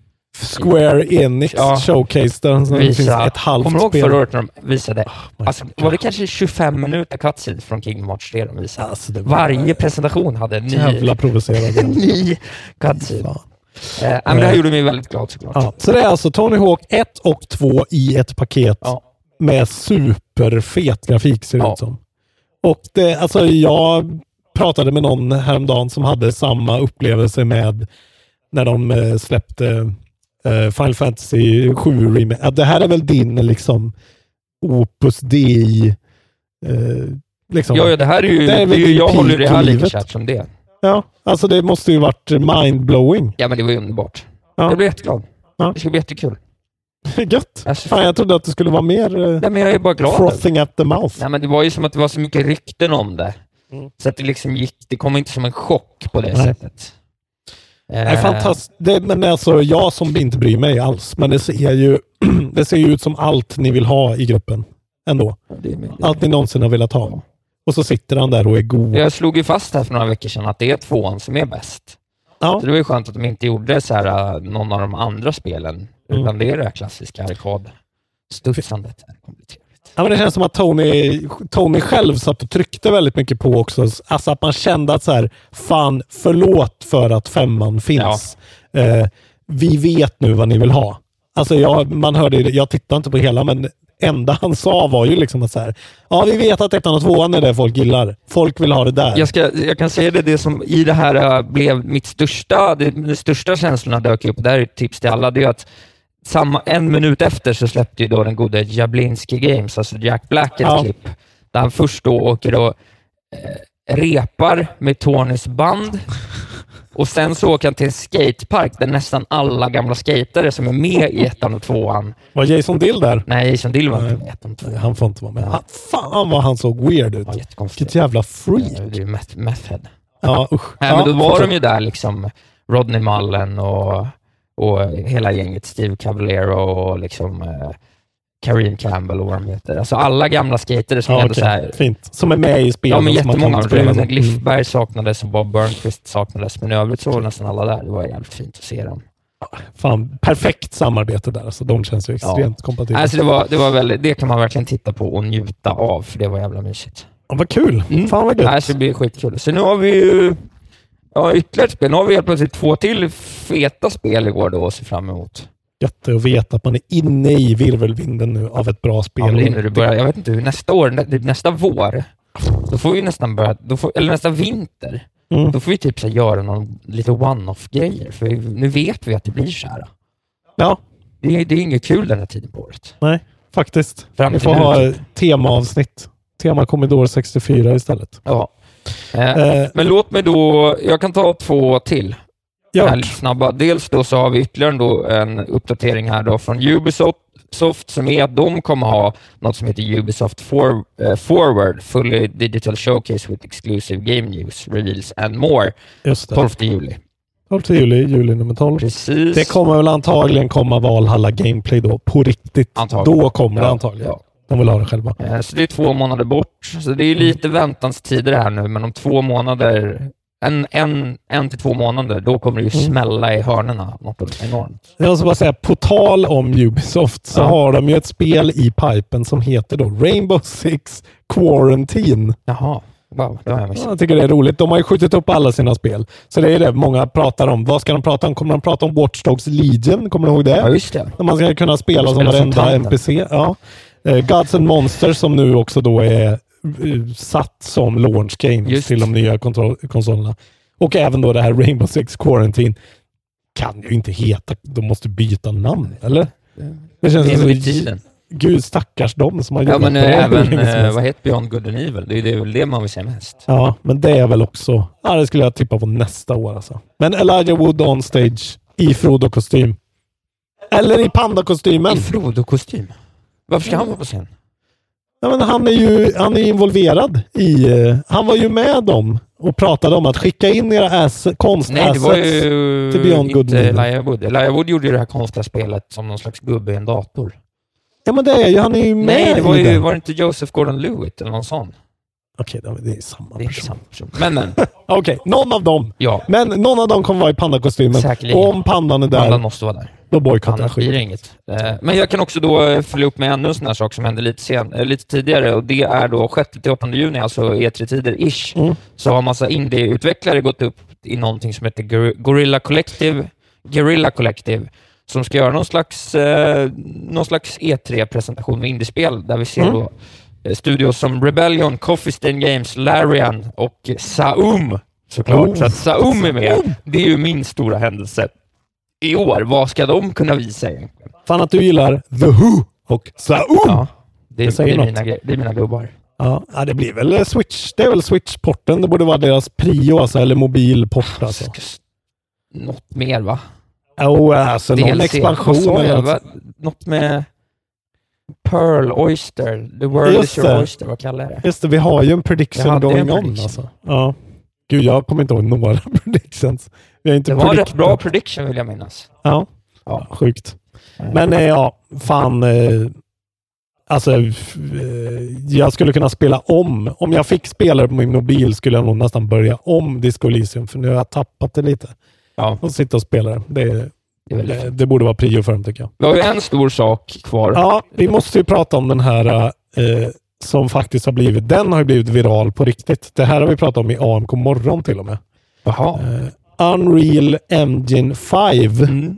Square Enix ja. showcase där det finns ett halvt Kommer du ihåg spel. förra året när de visade oh alltså, var det kanske tjugofem minuter cutscene från Kingdom Hearts tre de visade? Alltså, var... Varje presentation hade en ny, jävla provocerande. en ny cutscene. Eh, men det här gjorde mig väldigt glad såklart. Ja. Så det är alltså Tony Hawk ett och två i ett paket ja. med superfet grafik ser det ja. ut som. Och det, alltså jag pratade med någon häromdagen som hade samma upplevelse med när de eh, släppte eh, Final Fantasy sju remake. Ja, det här är väl din liksom Opus Dei eh, liksom. Ja, ja, det här är ju, det är det är ju jag håller det här lika kärt som det. Ja, alltså det måste ju varit mindblowing. Ja, men det var ju underbart. Ja. Jag blev jätteglad. Ja. Det ska bli jättekul. Gött. Alltså, Fan, jag trodde att det skulle vara mer eh, nej, men jag är bara glad. frothing at the mouth. Nej, men det var ju som att det var så mycket rykten om det. Mm. Så att det liksom gick, det kom inte som en chock på det nej. sättet. Det är fantastiskt. Det, men alltså, jag som inte bryr mig alls, men det ser ju det ser ju ut som allt ni vill ha i gruppen ändå. Det är allt ni någonsin har velat ha. Och så sitter han där och är god. Jag slog ju fast här för några veckor sedan att det är tvåan som är bäst. Ja. Så det var ju skönt att de inte gjorde så här någon av de andra spelen, mm. utan det är det klassiska arkadstufsandet. Ja, men det känns som att Tony, Tony själv satt och tryckte väldigt mycket på också. Alltså att man kände att så här, fan, förlåt för att femman finns. Ja. Eh, vi vet nu vad ni vill ha. Alltså jag, man hörde, jag tittade inte på hela, men enda han sa var ju liksom att så här, ja, vi vet att ettan och tvåan är det folk gillar. Folk vill ha det där. Jag, ska, jag kan säga det, det som i det här uh, blev mitt största, det, de största känslorna dök upp. Det här är ett tips till alla, det är att samma, en minut efter så släppte ju då den gode Jablinski Games, alltså Jack Black, ett ja. klipp där han först då åker och eh, repar med Tonys band och sen så åker han till en skatepark där nästan alla gamla skatare som är med i ettan och tvåan. Var Jason Dill där? Nej, Jason Dill var inte med i ettan och tvåan. Han får inte vara med. Han, fan vad han såg weird ut. Vilket jävla freak. Ja, det är ju meth, meth head. Ja, usch. Nej, men då var de ju där liksom Rodney Mullen och och hela gänget, Steve Caballero och liksom eh, Kareem Campbell och vad de heter. Alltså alla gamla skatare som ja, ändå okay. så här, fint. Som är med i spelet. Ja, men jättemånga. Mm. Gliffberg saknades och Bob Burnquist saknades, men i övrigt så var nästan alla där. Det var jävligt fint att se dem. Fan, perfekt samarbete där. Alltså, de känns ju extremt ja. kompatibla. Alltså, det, var, det, var väldigt, det kan man verkligen titta på och njuta av, för det var jävla mysigt. Ja, vad kul. Mm. Fan vad gött. Alltså, det blir skitkul. Så nu har vi ju ja, ytterligare ett spel. Nu har vi helt plötsligt två till feta spel igår då att se fram emot. Jätte att veta att man är inne i virvelvinden nu av ett bra spel. Ja, det börjar, jag vet inte, nästa år, nä, nästa vår, då får vi nästan börja, då får, eller nästa vinter, mm. då får vi typ så göra någon lite one-off-grejer. För nu vet vi att det blir så här. Ja. Det är, det är inget kul den här tiden på året. Nej, faktiskt. Vi får ha ett temaavsnitt. Tema Commodore sextiofyra istället. Ja. Eh, men låt mig då, jag kan ta två till. Här snabba. Dels då så har vi ytterligare då en uppdatering här då från Ubisoft som är att de kommer ha något som heter Ubisoft for, uh, Forward, fully digital showcase with exclusive game news, reveals and more. Just det. tolfte juli. tolfte juli, juli nummer tolv. Precis. Det kommer väl antagligen komma Valhalla gameplay då, på riktigt. Antagligen. Då kommer ja, det antagligen. Ja. De vill ha det själva. Eh, så det är två månader bort. Så det är lite mm. väntanstider här nu, men om två månader En, en, en till två månader, då kommer det ju smälla i hörnerna något enormt. Jag ska bara säga, på tal om Ubisoft så ja. har de ju ett spel i pipen som heter då Rainbow Six Quarantine. Jaha, wow, det har jag missat. Jag tycker det är roligt. De har ju skjutit upp alla sina spel. Så det är det många pratar om. Vad ska de prata om? Kommer de prata om Watch Dogs Legion? Kommer du ihåg det? Ja, just det. Man ska kunna spela som varenda N P C. Ja. Uh, Gods and Monsters som nu också då är satt som launch games Just. till de nya kontroll- konsolerna. Och även då det här Rainbow Six Quarantine kan ju inte heta, de måste byta namn, eller? Det känns det är väl tiden. Gud, stackars dem som har jobbat ja, men, på det. Även, äh, vad heter Beyond Good and Evil? Det är, det är väl det man vill se mest. Ja, men det är väl också, ja, det skulle jag tippa på nästa år alltså. Men Elijah Wood on stage i Frodo-kostym. Eller i Panda-kostymen. I Frodo-kostym? Varför ska han vara på scen? Ja, men han är ju han är involverad i... Uh, han var ju med dem och pratade om att skicka in era ass, konstassets Nej, det var ju till Beyond Good. Inte Elijah Wood. Elijah Wood gjorde ju det här konstiga spelet som någon slags gubbe i en dator. Ja, men det är ju... Han är ju med. Nej, det var ju... Var det inte Joseph Gordon-Levitt eller någon sån? Okej, okay, det är samma det är person. Samma person. Men, men. Okej, okay, någon av dem. Ja. Men någon av dem kommer vara i pandakostymen. Säkerligen. Och om pandan är där... Pandan måste vara där. Då bojkottar skit. Blir det inget. Men jag kan också då följa upp med ännu en sån här sak som hände lite, sen, lite tidigare. Och det är då sjätte till åttonde juni, alltså E tre-tider ish. Mm. Så har massa indie-utvecklare gått upp i någonting som heter Guerrilla Collective. Guerrilla Collective. Som ska göra någon slags, eh, någon slags E tre-presentation med indiespel. Där vi ser mm. då studios som Rebellion, Coffee Stain Games, Larian och Saum. Såklart. Oh. Så att Saum är med. Det är ju min stora händelse i år. Vad ska de kunna visa egentligen? Fan att du gillar The Who och Saum. Ja, det, det, det, är mina, det är mina gubbar. Ja, ja, det blir väl Switch. Det är väl Switch-porten. Det borde vara deras prio, alltså, eller mobilport. Alltså. Något mer, va? Ja, oh, alltså någon expansion. Eller något med Pearl Oyster. The world Just is your det. oyster. Vad kallar det? Just det, vi har ju en prediction going on. Alltså. Ja. Gud, jag kommer inte ihåg några predictions. Vi har inte det var predictat. rätt bra prediction vill jag minnas. Ja, ja. Sjukt. Men eh, ja, fan... Eh, alltså, eh, jag skulle kunna spela om. Om jag fick spela på min mobil skulle jag nog nästan börja om Disco Elysium. För nu har jag tappat det lite. Ja. Och sitta och spela det. Det, det, det, det borde vara prio för dem, tycker jag. Vi har ju en stor sak kvar. Ja, vi måste ju prata om den här eh, som faktiskt har blivit... Den har ju blivit viral på riktigt. Det här har vi pratat om i A M K morgon till och med. Jaha. Eh, Unreal Engine fem. Mm.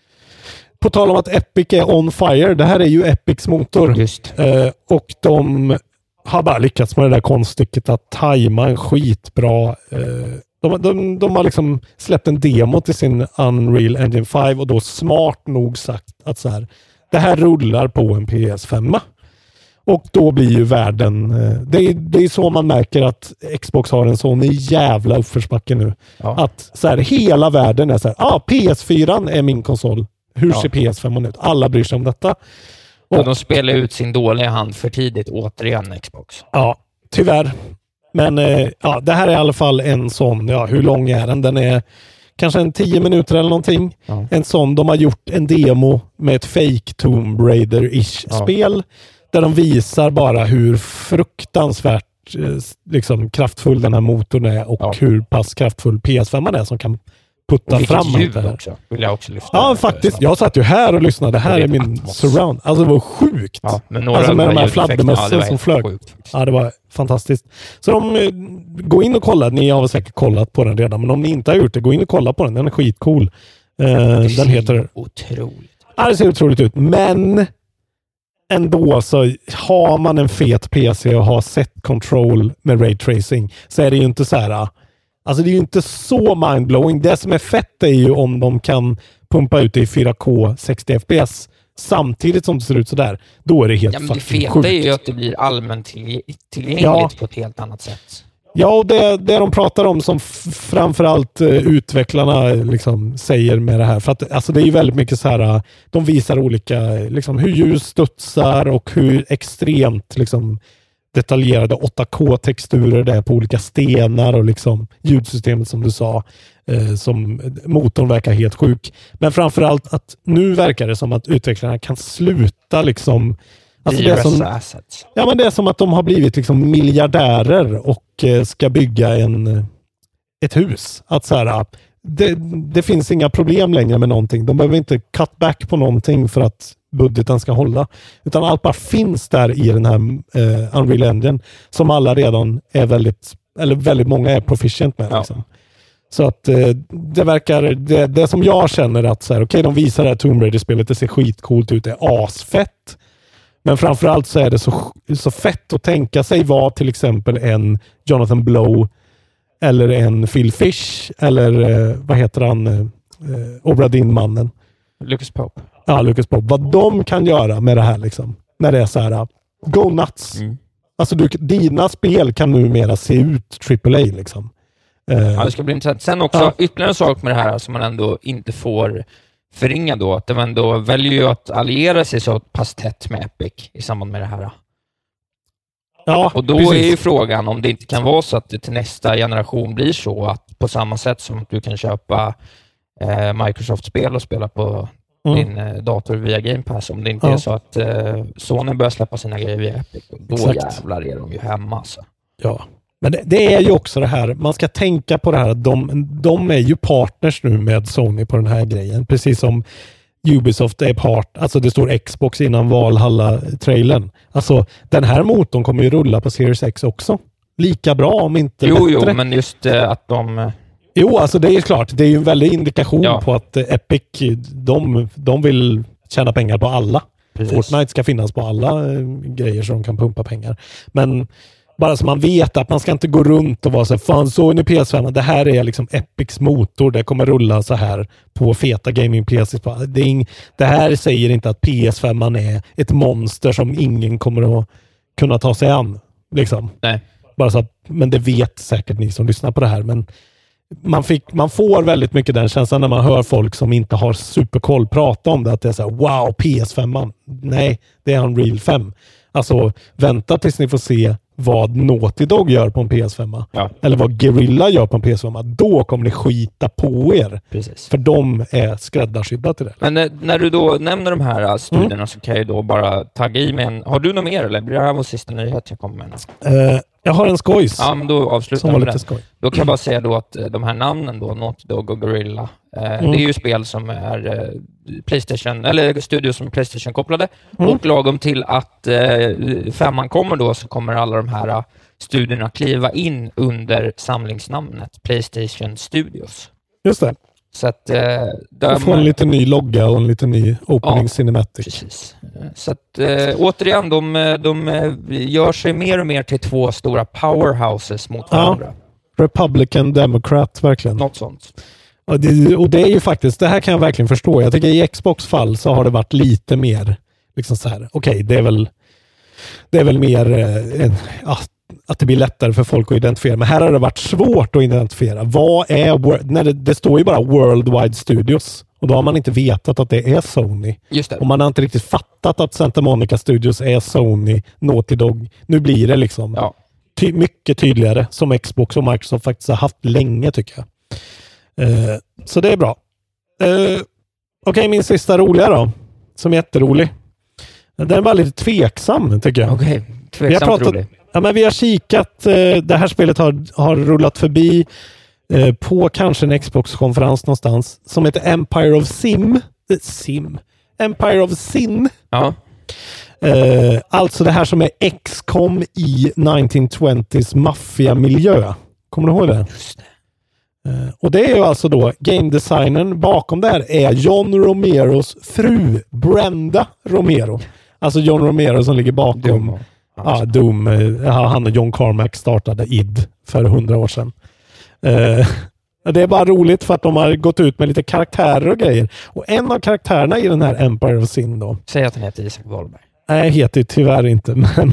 På tal om att Epic är on fire. Det här är ju Epics motor. Just. Eh, och de har bara lyckats med det där konststycket att tajma en skitbra... Eh, de, de, de har liksom släppt en demo till sin Unreal Engine fem och då smart nog sagt att så här, det här rullar på en P S fem. Och då blir ju världen... Eh, det, är, det är så man märker att Xbox har en sån jävla uppförsbacke nu. Ja. Att så här, hela världen är så här, ah, P S fyra är min konsol. Hur ser ja. P S fem ut? Alla bryr sig om detta. Och, och de spelar ut sin dåliga hand för tidigt återigen, Xbox. Ja, tyvärr. Men eh, ja, det här är i alla fall en sån, ja, hur lång är den? Den är kanske en tio minuter eller någonting. Ja. En sån, de har gjort en demo med ett fake Tomb Raider-ish ja. spel där de visar bara hur fruktansvärt eh, liksom, kraftfull den här motorn är och ja. hur pass kraftfull P S fem är som kan putta fram ljud också, vill jag också lyfta. Ja, faktiskt. Jag satt ju här och lyssnade. Det här är, är min Atmos. Surround. Alltså det var sjukt. Ja, men några alltså med de här fladdermössen som flög. Sjukt, ja, det var fantastiskt. Så de, eh, gå in och kolla. Ni har väl säkert kollat på den redan. Men om ni inte har gjort det, gå in och kolla på den. Den är skitcool. Eh, den ser heter... otroligt. Ja, det ser otroligt ut. Men ändå så har man en fet P C och har set control med ray tracing så är det ju inte så här... Alltså det är ju inte så mindblowing. Det som är fett är ju om de kan pumpa ut det i fyra K sextio F P S samtidigt som det ser ut så där. Då är det helt fucking sjukt. Det feta är ju att det blir allmänt tillgängligt ja. på ett helt annat sätt. Ja, och det, det de pratar om som f- framförallt uh, utvecklarna liksom säger med det här. För att alltså det är ju väldigt mycket så här, uh, de visar olika, liksom hur ljus studsar och hur extremt liksom detaljerade åtta K-texturer det är på olika stenar och liksom ljudsystemet som du sa, eh, som motorn verkar helt sjuk. Men framförallt att nu verkar det som att utvecklarna kan sluta liksom... Alltså det, är som, ja, men det är som att de har blivit liksom miljardärer och eh, ska bygga en, ett hus. Att så här, det, det finns inga problem längre med någonting. De behöver inte cut back på någonting för att budgeten ska hålla. Utan allt bara finns där i den här eh, Unreal Engine som alla redan är väldigt, eller väldigt många är proficient med. Ja. Liksom. Så att eh, det verkar, det, det som jag känner att så här, okej, de visar det här Tomb Raider-spelet, det ser skitcoolt ut, det är asfett. Men framförallt så är det så, så fett att tänka sig vad till exempel en Jonathan Blow eller en Phil Fish eller eh, vad heter han eh, Obra Dinn-mannen? Lucas Pope. Ja, Lucas Pope. Vad de kan göra med det här liksom. När det är så här, go nuts. Mm. Alltså du, dina spel kan numera se ut triple A liksom. Uh, ja, det ska bli intressant. Sen också ja. ytterligare en sak med det här som man ändå inte får förringa då. Att de ändå väljer ju att alliera sig så pass tätt med Epic i samband med det här. Ja, och då precis. är ju frågan om det inte kan vara så att det till nästa generation blir så att på samma sätt som att du kan köpa eh, Microsoft-spel och spela på mm. din eh, dator via Game Pass, om det inte ja. är så att eh, Sony börjar släppa sina grejer via Epic, då Exakt. jävlar är de ju hemma alltså. Ja, men det, det är ju också det här, man ska tänka på det här, de, de är ju partners nu med Sony på den här grejen, precis som Ubisoft är part, alltså det står Xbox innan Valhalla-trailern. Alltså den här motorn kommer ju rulla på Series X också. Lika bra om inte jo, bättre. Jo, men just uh, att de... Jo, alltså det är ju klart. Det är ju en väldig indikation ja. på att uh, Epic, de, de vill tjäna pengar på alla. Precis. Fortnite ska finnas på alla uh, grejer så de kan pumpa pengar. Men bara så man vet att man ska inte gå runt och vara så här, fan så är ni P S fem, det här är liksom Epics motor, det kommer rulla så här på feta gaming-P C. Det, är ing, det här säger inte att P S fem är ett monster som ingen kommer att kunna ta sig an. Liksom. Nej. Bara så att, men det vet säkert ni som lyssnar på det här, men man, fick, man får väldigt mycket den känslan när man hör folk som inte har superkoll prata om det, att det är så här, wow, P S fem, nej, det är Unreal fem. Alltså, vänta tills ni får se vad Naughty Dog gör på en P S fem. Ja. Eller vad Guerrilla gör på en P S fem. Då kommer ni skita på er. Precis. För de är skräddarsydda till det. Men när, när du då nämner de här studierna mm. så kan jag ju då bara tagga i med en... Har du något mer eller blir det här vår sista nyhet jag kommer med? Uh, jag har en skojs. Ja, men då avslutar som jag med lite den. Skoj. Då kan jag bara säga då att de här namnen då, Naughty Dog och Guerrilla, eh, mm. det är ju spel som är eh, Playstation, eller studios som är Playstation-kopplade. Mm. Och lagom till att eh, femman kommer då så kommer alla de här studierna kliva in under samlingsnamnet Playstation Studios. Just det. Så att... Eh, du får en lite ny logga och en lite ny opening ja, cinematic. Precis. Så att eh, återigen, de, de gör sig mer och mer till två stora powerhouses mot varandra. Ja. Republican, Democrat, verkligen. Något sånt. Och det, och det är ju faktiskt, det här kan jag verkligen förstå. Jag tycker i Xbox fall så har det varit lite mer liksom så här, okej, okay, det är väl det är väl mer eh, en, ja, att det blir lättare för folk att identifiera. Men här har det varit svårt att identifiera. Vad är, när det, det står ju bara Worldwide Studios. Och då har man inte vetat att det är Sony. Just det. Och man har inte riktigt fattat att Santa Monica Studios är Sony, Naughty Dog. Nu blir det liksom ja. ty- mycket tydligare som Xbox och Microsoft faktiskt har haft länge tycker jag. Uh, så det är bra. Uh, Okej, okay, min sista roliga då. Som är jätterolig. Den var lite tveksam tycker jag. Okej, okay. tveksamt pratat, rolig. Ja, men vi har kikat. Uh, det här spelet har, har rullat förbi uh, på kanske en Xbox-konferens någonstans som heter Empire of Sim. Uh, Sim. Empire of Sin. Ja. Uh, alltså det här som är X COM i nitton tjugohs maffia-miljö. Kommer du ihåg det? Just det. Uh, och det är ju alltså då game designern bakom det här är John Romeros fru Brenda Romero. Alltså John Romero som ligger bakom Doom. Ja, Doom. Uh, han och John Carmack startade I D för hundra år sedan. Uh, det är bara roligt för att de har gått ut med lite karaktärer och grejer. Och en av karaktärerna i den här Empire of Sin då. Säg att den heter Isak Wahlberg. Nej, heter ju tyvärr inte, men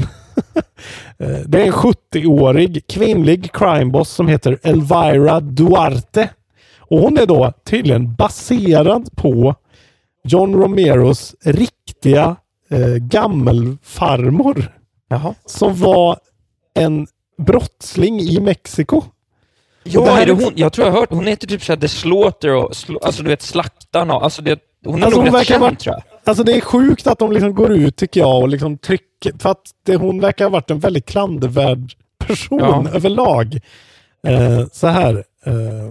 det är en sjuttio-årig kvinnlig crime-boss som heter Elvira Duarte. Och hon är då tydligen baserad på John Romeros riktiga eh, gammelfarmor. Jaha. Som var en brottsling i Mexiko. Ja, det här är det hon, jag tror jag har hört, hon heter typ såhär The Slaughter och, alltså du vet, slaktarna, alltså det, hon är alltså nog rätt känd, tror jag. Alltså det är sjukt att de liksom går ut tycker jag och liksom trycker, för att det, hon verkar ha varit en väldigt klandervärd person ja. överlag. Eh, så här. Eh,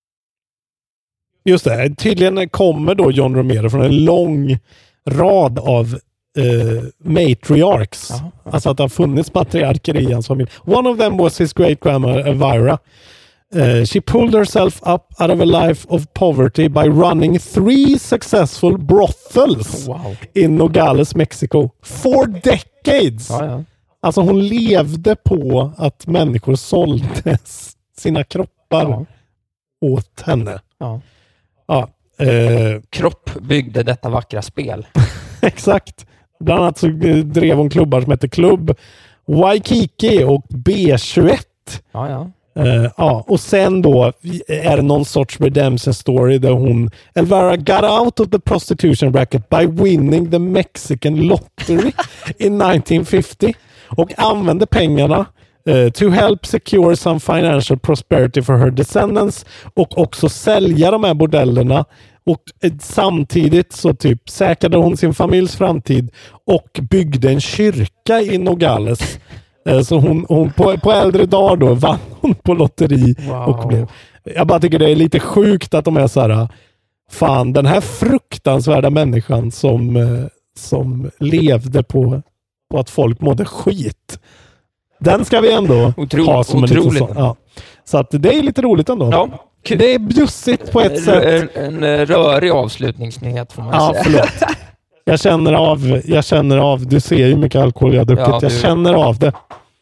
just det, tydligen kommer då John Romero från en lång rad av eh, matriarchs. Aha, aha. Alltså att det har funnits patriarker i hans familj. One of them was his great grandmother Elvira. Uh, she pulled herself up out of a life of poverty by running three successful brothels wow. in Nogales, Mexico. For decades! Ja, ja. Alltså hon levde på att människor sålde sina kroppar ja. åt henne. Ja. Ja, uh, Kropp byggde detta vackra spel. Exakt. Bland annat så drev hon klubbar som heter Klubb Waikiki och B tjugoett. Ja, ja. Uh, ja, och sen då är det någon sorts redemption story där hon Elvira got out of the prostitution bracket by winning the Mexican lottery in nitton fifty och använde pengarna uh, to help secure some financial prosperity for her descendants och också sälja de här bordellerna och uh, samtidigt så typ säkrade hon sin familjs framtid och byggde en kyrka i Nogales. Så hon, hon på, på äldre dag då vann hon på lotteri wow. och blev. Jag bara tycker det är lite sjukt att de är så här, fan den här fruktansvärda människan som, som levde på, på att folk mådde skit. Den ska vi ändå Otro, ha som otroligt. en liten sån. Ja. Så att det är lite roligt ändå. Ja. Det är bjussigt på ett en, sätt. En, en rörig avslutningsnyhet får man ja, säga. Förlåt. Jag känner av, jag känner av, du ser ju hur mycket alkohol jag har druckit. Ja, jag känner av det.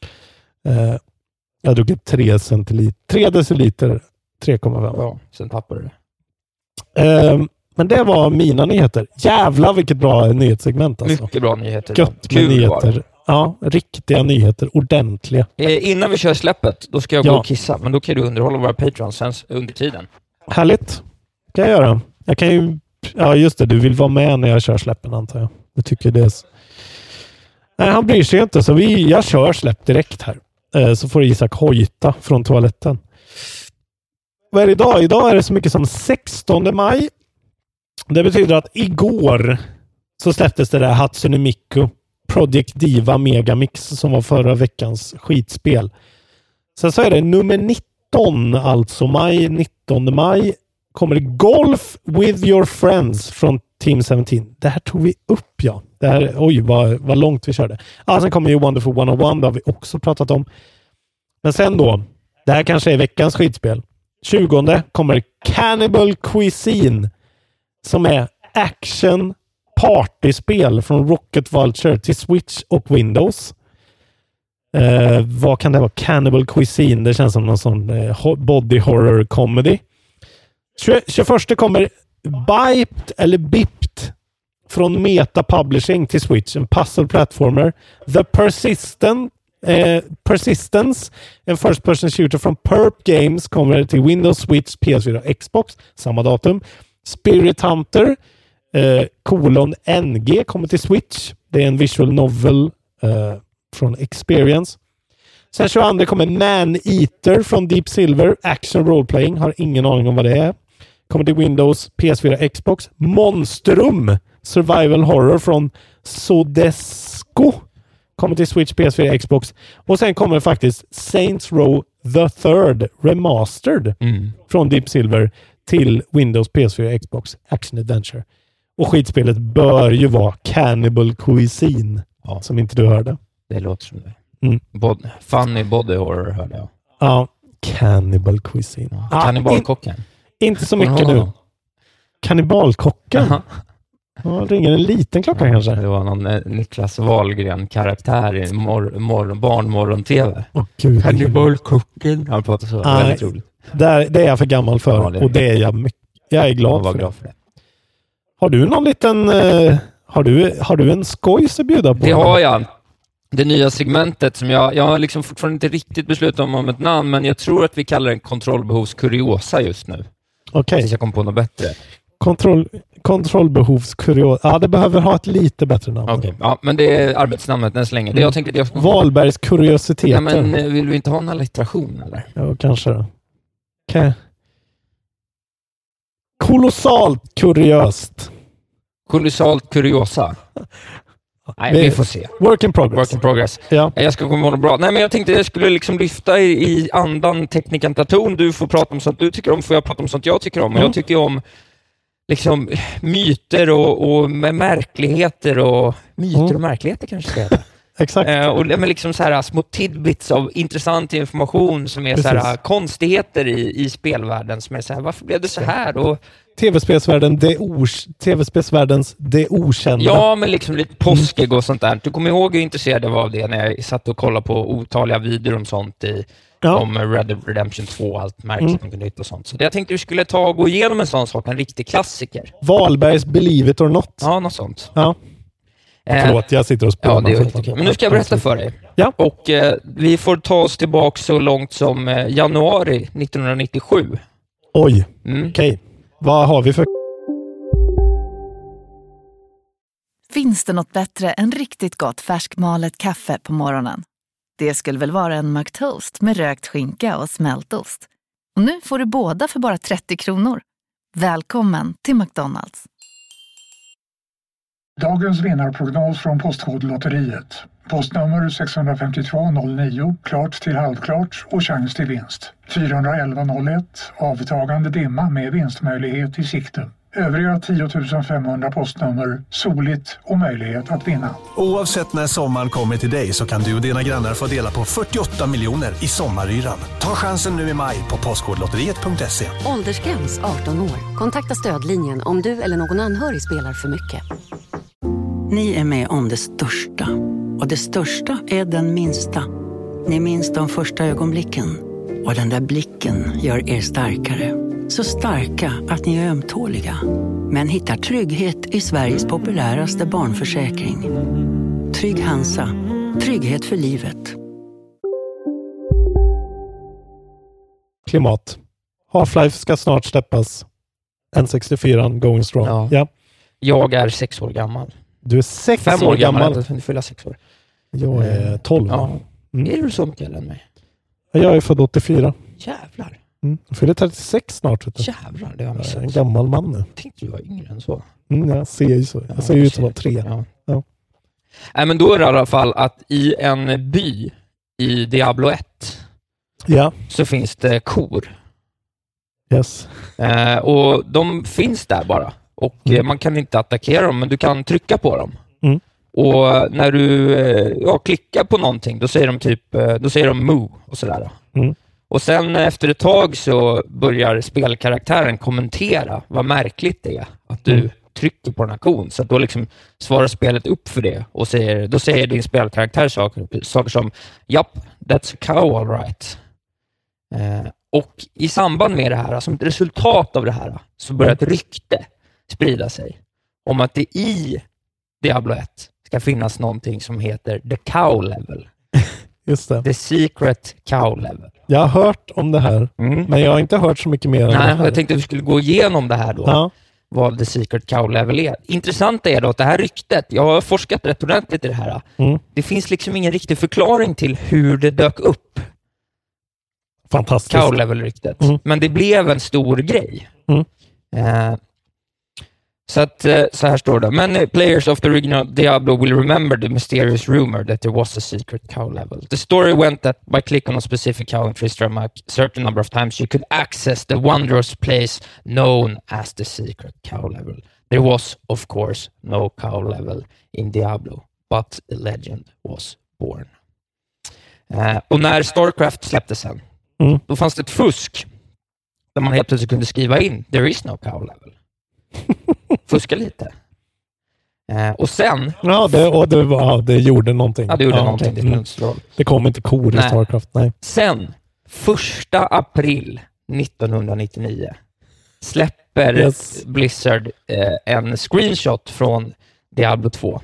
Uh, jag har druckit tre centiliter, tre deciliter, tre komma fem. Ja, sen tappar du det. Uh, men det var mina nyheter. Jävlar vilket bra nyhetssegment alltså. Mycket bra nyheter. Gött med nyheter. Ja, riktiga nyheter, ordentliga. Eh, innan vi kör släppet, då ska jag gå ja. och kissa. Men då kan du underhålla våra Patreons sen under tiden. Härligt. Kan jag göra. Jag kan ju, ja just det, du vill vara med när jag kör släppen antar jag. Jag tycker det är Nej, han bryr sig inte. Så vi, jag kör släpp direkt här. Eh, så får Isak hojta från toaletten. Vad är det idag? Idag är det så mycket som sextonde maj. Det betyder att igår så släpptes det där Hatsune Miku Project Diva Megamix som var förra veckans skitspel. Sen så är det nummer nitton, alltså maj, nittonde maj, kommer det Golf with your friends från Team sjutton. Det här tog vi upp, ja. Det här, oj, vad, vad långt vi körde. Ah, sen kommer ju Wonderful one oh one, det har vi också pratat om. Men sen då, det här kanske är veckans skitspel. tjugonde kommer Cannibal Cuisine som är action partyspel från Rocket Vulture till Switch och Windows. Eh, vad kan det vara? Cannibal Cuisine. Det känns som någon sån eh, body horror comedy. tjugoförsta kommer Biped eller Bipped från Meta Publishing till Switch. En puzzle platformer. The Persistent eh, Persistence. En first person shooter från Perp Games kommer till Windows, Switch, P S fyra och Xbox. Samma datum. Spirit Hunter eh, kolon N G kommer till Switch. Det är en visual novel eh, från Experience. Sen tjugoandra kommer Man Eater från Deep Silver. Action Roleplaying. Har ingen aning om vad det är. Kommer till Windows, P S fyra, Xbox. Monstrum. Survival Horror från Sodesco. Kommer till Switch, P S fyra, Xbox. Och sen kommer faktiskt Saints Row the Third Remastered mm. från Deep Silver till Windows, P S fyra, Xbox. Action Adventure. Och skitspelet bör ju vara Cannibal Cuisine. Ja. Som inte du hörde. Det låter som det. Mm. Bod- funny body horror hörde jag. Ja, Cannibal Cuisine. Ja, ah, Kannibalkocken. In, inte så mycket nu. Kannibalkocken? Uh-huh. Ja, ringer en liten klocka ja, kanske. Det var någon eh, Niklas Wahlgren-karaktär i mor- mor- barnmorgon-tv. Oh, Gud. Kannibalkocken. Han pratar så. Ah, väldigt roligt. Där, det är jag för gammal för. Ja, det är och det är jag mycket. Jag är glad, jag för, glad för det. Har du någon liten... Uh, har, du, har du en skojs att bjuda på? Det har jag. Det nya segmentet som jag... Jag har liksom fortfarande inte riktigt beslutat om, om ett namn, men jag tror att vi kallar den kontrollbehovskuriosa just nu. Okej. Okay. Så jag kom på något bättre. Kontroll, kontrollbehovskuriosa. Ja, det behöver ha ett lite bättre namn. Okej, okay. Ja, men det är arbetsnamnet än så länge. Det jag tänkte, jag ska... Wahlbergs kuriositeter. Ja, men vill vi inte ha en alliteration, eller? Ja, kanske då. Okej. Okay. Kolossalt kuriöst. Kolossalt kuriosa. Nej, vi får se. Work in progress. Work in progress. Ja. Jag ska komma ihåg något bra. Nej, men jag tänkte jag skulle liksom lyfta i, i andan teknikantaton. Du får prata om sånt du tycker om, får jag prata om sånt jag tycker om. Mm. Och jag tycker om liksom myter och, och med märkligheter och myter mm. och märkligheter kanske ska det. Exakt. Eh, och med liksom så här små tidbits av intressant information som är så här konstigheter i, i spelvärlden som är så här, varför blev det så här? Och Tv-spelsvärlden, det os- Tv-spelsvärldens det okända. Ja, men liksom lite påskig och sånt där. Du kommer ihåg hur jag är intresserad av det när jag satt och kollade på otaliga videor om sånt i, ja. om Red Dead Redemption två och allt märkligt mm. man kunde hitta och sånt. Så jag tänkte vi skulle ta och gå igenom en sån sak, en riktig klassiker. Wahlbergs Believe It or Not. Ja, något sånt. Ja. Eh, Förlåt, jag sitter och spelar. Ja, det är helt okej. Men nu ska jag berätta för dig. Ja. Och eh, vi får ta oss tillbaka så långt som eh, januari nittonhundranittiosju. Oj, mm. okej. Okay. Vad har vi för... Finns det något bättre än riktigt gott färskmalet kaffe på morgonen? Det skulle väl vara en McToast med rökt skinka och smältost. Och nu får du båda för bara trettio kronor. Välkommen till McDonald's. Dagens vinnarprognos från Postkodlotteriet. Postnummer sex fem två noll nio, klart till halvklart och chans till vinst. fyra ett ett noll ett, avtagande dimma med vinstmöjlighet i sikte. Övriga tio tusen femhundra postnummer, soligt och möjlighet att vinna. Oavsett när sommaren kommer till dig så kan du och dina grannar få dela på fyrtioåtta miljoner i sommaryran. Ta chansen nu i maj på postkodlotteriet punkt se. Åldersgräns arton år. Kontakta stödlinjen om du eller någon anhörig spelar för mycket. Ni är med om det största. Och det största är den minsta. Ni minns de första ögonblicken. Och den där blicken gör er starkare. Så starka att ni är ömtåliga. Men hittar trygghet i Sveriges populäraste barnförsäkring. Trygg Hansa. Trygghet för livet. Klimat. Half-Life ska snart släppas. N sextiofyra going strong. Ja. Ja. Jag är sex år gammal. Du är sex Fem år, år gammal. gammal. Jag fyller sex år. Jag är tolv. Ja. Mm. Är du så mycket äldre än mig? Jag är född åttiofyra. Jävlar. Mm. Jag fyller trettiosex snart. Vet du. Jävlar, det har jag missat. Jag är en gammal man nu. Jag tänkte du var yngre än så. Mm, jag ser ju så. Jag ja, ser ju ut som att vara tre. Ja. Ja. Nej, men då är det i alla fall att i en by i Diablo ett ja. så finns det kor. Yes. Eh, och de finns där bara. Och mm. eh, man kan inte attackera dem, men du kan trycka på dem. Mm. Och när du eh, ja, klickar på någonting, då säger de typ eh, då säger de move och sådär. Mm. Och sen efter ett tag så börjar spelkaraktären kommentera vad märkligt det är att du mm. trycker på den här kon. Så att då liksom svarar spelet upp för det och säger, då säger din spelkaraktär saker, saker som japp, that's a cow all right. Eh, och i samband med det här, som ett resultat av det här, så börjar ett rykte sprida sig om att det i Diablo ett ska finnas någonting som heter The Cow Level. Just det. The Secret Cow Level. Jag har hört om det här, mm. men jag har inte hört så mycket mer. Nej, om det jag tänkte att vi skulle gå igenom det här då. Ja. Vad The Secret Cow Level är. Intressant är då att det här ryktet, jag har forskat rätt ordentligt i det här. Mm. Det finns liksom ingen riktig förklaring till hur det dök upp. Fantastiskt. Cow Level-ryktet. Mm. Men det blev en stor grej. Mm. Eh, så att, så här står det. Many players of the original Diablo will remember the mysterious rumor that there was a secret cow level. The story went that by clicking on a specific cow in Tristram a certain number of times you could access the wondrous place known as the secret cow level. There was, of course, no cow level in Diablo, but the legend was born. Eh, och när StarCraft släpptes sen, mm. då fanns det ett fusk där man helt plötsligt kunde skriva in there is no cow level. Fuska lite. Eh, och sen... Ja, det, och det, ja, det gjorde någonting. Ja, det gjorde ja, någonting. Okay. Mm. Det, det kom inte kor i nej. StarCraft, nej. Sen, första april nittonhundranittionio släpper yes. Blizzard eh, en screenshot från Diablo två.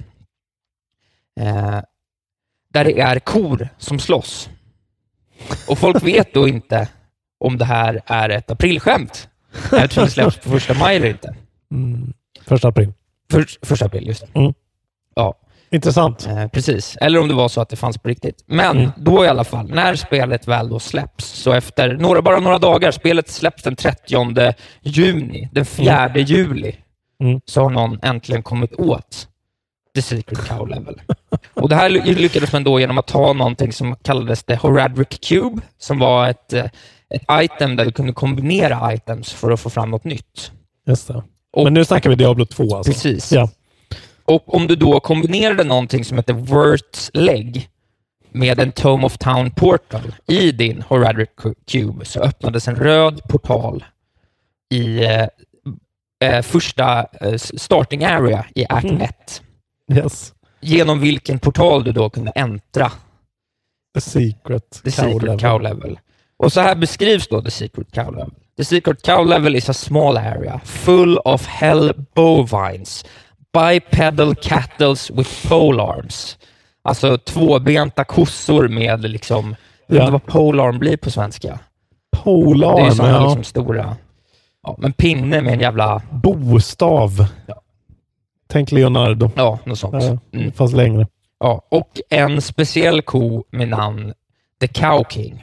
Eh, där det är kor som slåss. Och folk vet då inte om det här är ett aprilskämt. Eftersom det släpps på första maj eller inte. Mm. Första april. För, första april, just det. Mm. Ja. Intressant. Eh, precis. Eller om det var så att det fanns på riktigt. Men mm. då i alla fall, när spelet väl då släpps, så efter några, bara några dagar, spelet släpps den trettionde juni, den fjärde mm. juli, mm. så har någon äntligen kommit åt The Secret Cow Level. Och det här lyckades man då genom att ta någonting som kallades The Horadric Cube, som var ett, ett item där du kunde kombinera items för att få fram något nytt. Just det. Och, men nu snackar vi Diablo två alltså. Precis. Ja. Och om du då kombinerade någonting som heter Wirt's Leg med en Tome of Town Portal i din Horadric Cube, så öppnades en röd portal i eh, första eh, starting area i Act mm. ett. Yes. Genom vilken portal du då kunde äntra The Secret, The cow, secret level. cow Level. Och så här beskrivs då The Secret Cow Level. The Secret Cow Level is a small area full of hell bovines, bipedal cattles with polearms. Alltså tvåbenta kossor med liksom, jag vet inte vad polearm blir på svenska. Polearm, det är sådana ja. liksom stora, ja, men pinne med en jävla bostav. Ja. Tänk Leonardo. Ja, något sånt. Ja, mm. Fast längre. Ja, och en speciell ko med namn The Cow King.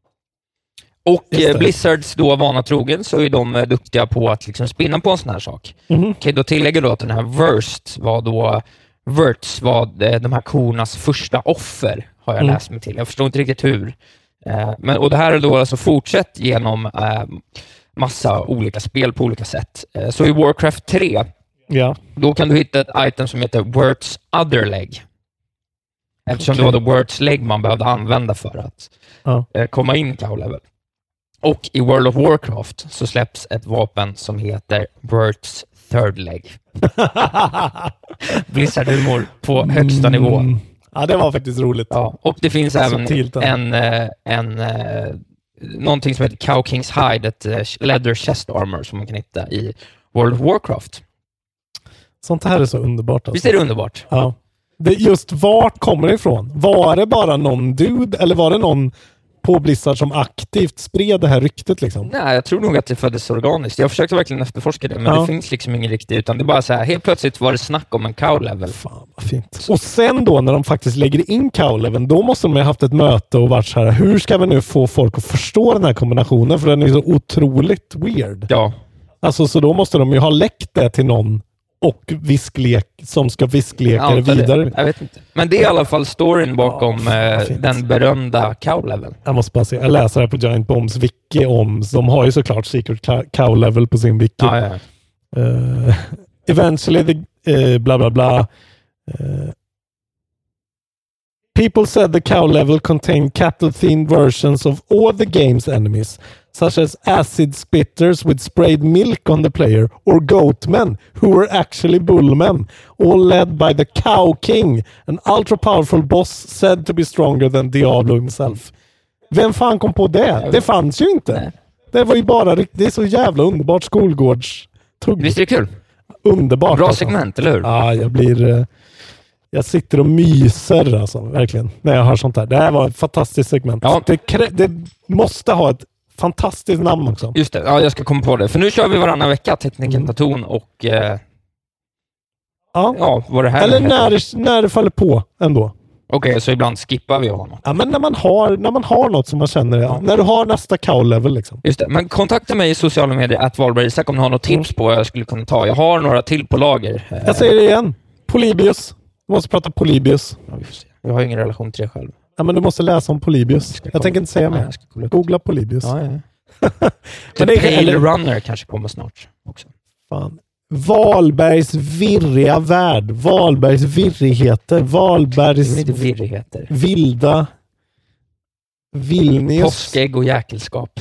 Och Blizzards då vana trogen så är de duktiga på att liksom spinna på en sån här sak. Mm-hmm. Okej, då tillägger då att den här Wurst var då Wurts var de här kornas första offer, har jag mm. läst mig till. Jag förstår inte riktigt hur. Eh, men, och det här är då alltså fortsatt genom eh, massa olika spel på olika sätt. Eh, så i Warcraft tre, ja. då kan du hitta ett item som heter Wurt's Other Leg. Eftersom okay. det var då Wurt's Leg man behövde använda för att ja. eh, komma in cow level. Och i World of Warcraft så släpps ett vapen som heter Wurt's Third Leg. Blizzard-humor på högsta mm. nivå. Ja, det var faktiskt roligt. Ja, och det finns även en, en, en, en någonting som heter Cow King's Hide, ett leather chest armor som man kan hitta i World of Warcraft. Sånt här är så underbart. Alltså. Visst är det underbart? Ja. Det, just vart kommer det ifrån? Var det bara någon dude eller var det någon på Blizzard som aktivt spred det här ryktet liksom? Nej, jag tror nog att det föddes organiskt. Jag försökte verkligen efterforska det, men ja. det finns liksom ingen riktigt, utan det är bara så här, helt plötsligt var det snack om en cow-level. Fan, vad fint. Och sen då, när de faktiskt lägger in cow-leveln, då måste de ha haft ett möte och varit så här, hur ska vi nu få folk att förstå den här kombinationen? För den är så otroligt weird. Ja. Alltså, så då måste de ju ha läckt det till någon och visklek som ska viskleka det vidare. Det. Jag vet inte. Men det är i alla fall storyn bakom ja, eh, den berömda cow-leveln. Jag måste bara se. Jag läser här på Giant Bombs wiki om, de har ju såklart secret cow-level på sin wiki. Ja, ja. Uh, eventually the uh, bla bla bla. Uh, people said the cow level contained cattle-themed versions of all the game's enemies, such as acid spitters with sprayed milk on the player, or goatmen, who were actually bullmen, all led by the Cow King, an ultra-powerful boss said to be stronger than Diablo himself. Vem fan kom på det? Det fanns ju inte. Nej. Det var ju bara, det är så jävla underbart skolgårds tugg. Visst är det kul? Underbart. Bra alltså. Segment, eller hur? Ja, jag blir... Jag sitter och myser alltså, verkligen, när jag hör sånt här. Det här var ett fantastiskt segment. Ja. Det, det måste ha ett fantastiskt namn också. Just det, ja, jag ska komma på det. För nu kör vi varannan vecka, Tekniken Taton och... Eh, ja, ja vad det här eller när, när det faller på ändå. Okej, okay, så ibland skippar vi honom. Ja, men när man har, när man har något som man känner, ja. När du har nästa cow-level liksom. Just det, men kontakta mig i sociala medier, at Wahlberg Isak, om ni har något tips mm. på vad jag skulle kunna ta. Jag har några till på lager. Jag säger det igen. Polybius. Du måste prata Polybius. Ja, vi får se. Jag har ingen relation till det själv. Ja, men du måste läsa om Polybius. Jag, jag tänker inte säga mer. Ja, googla Polybius. Ja, ja. Men det är Pale Runner kanske kommer snart också. Fan. Wahlbergs virriga värld. Wahlbergs virrigheter. Wahlbergs virrigheter. Vilda Vilnius. Påskägg och jäkelskap.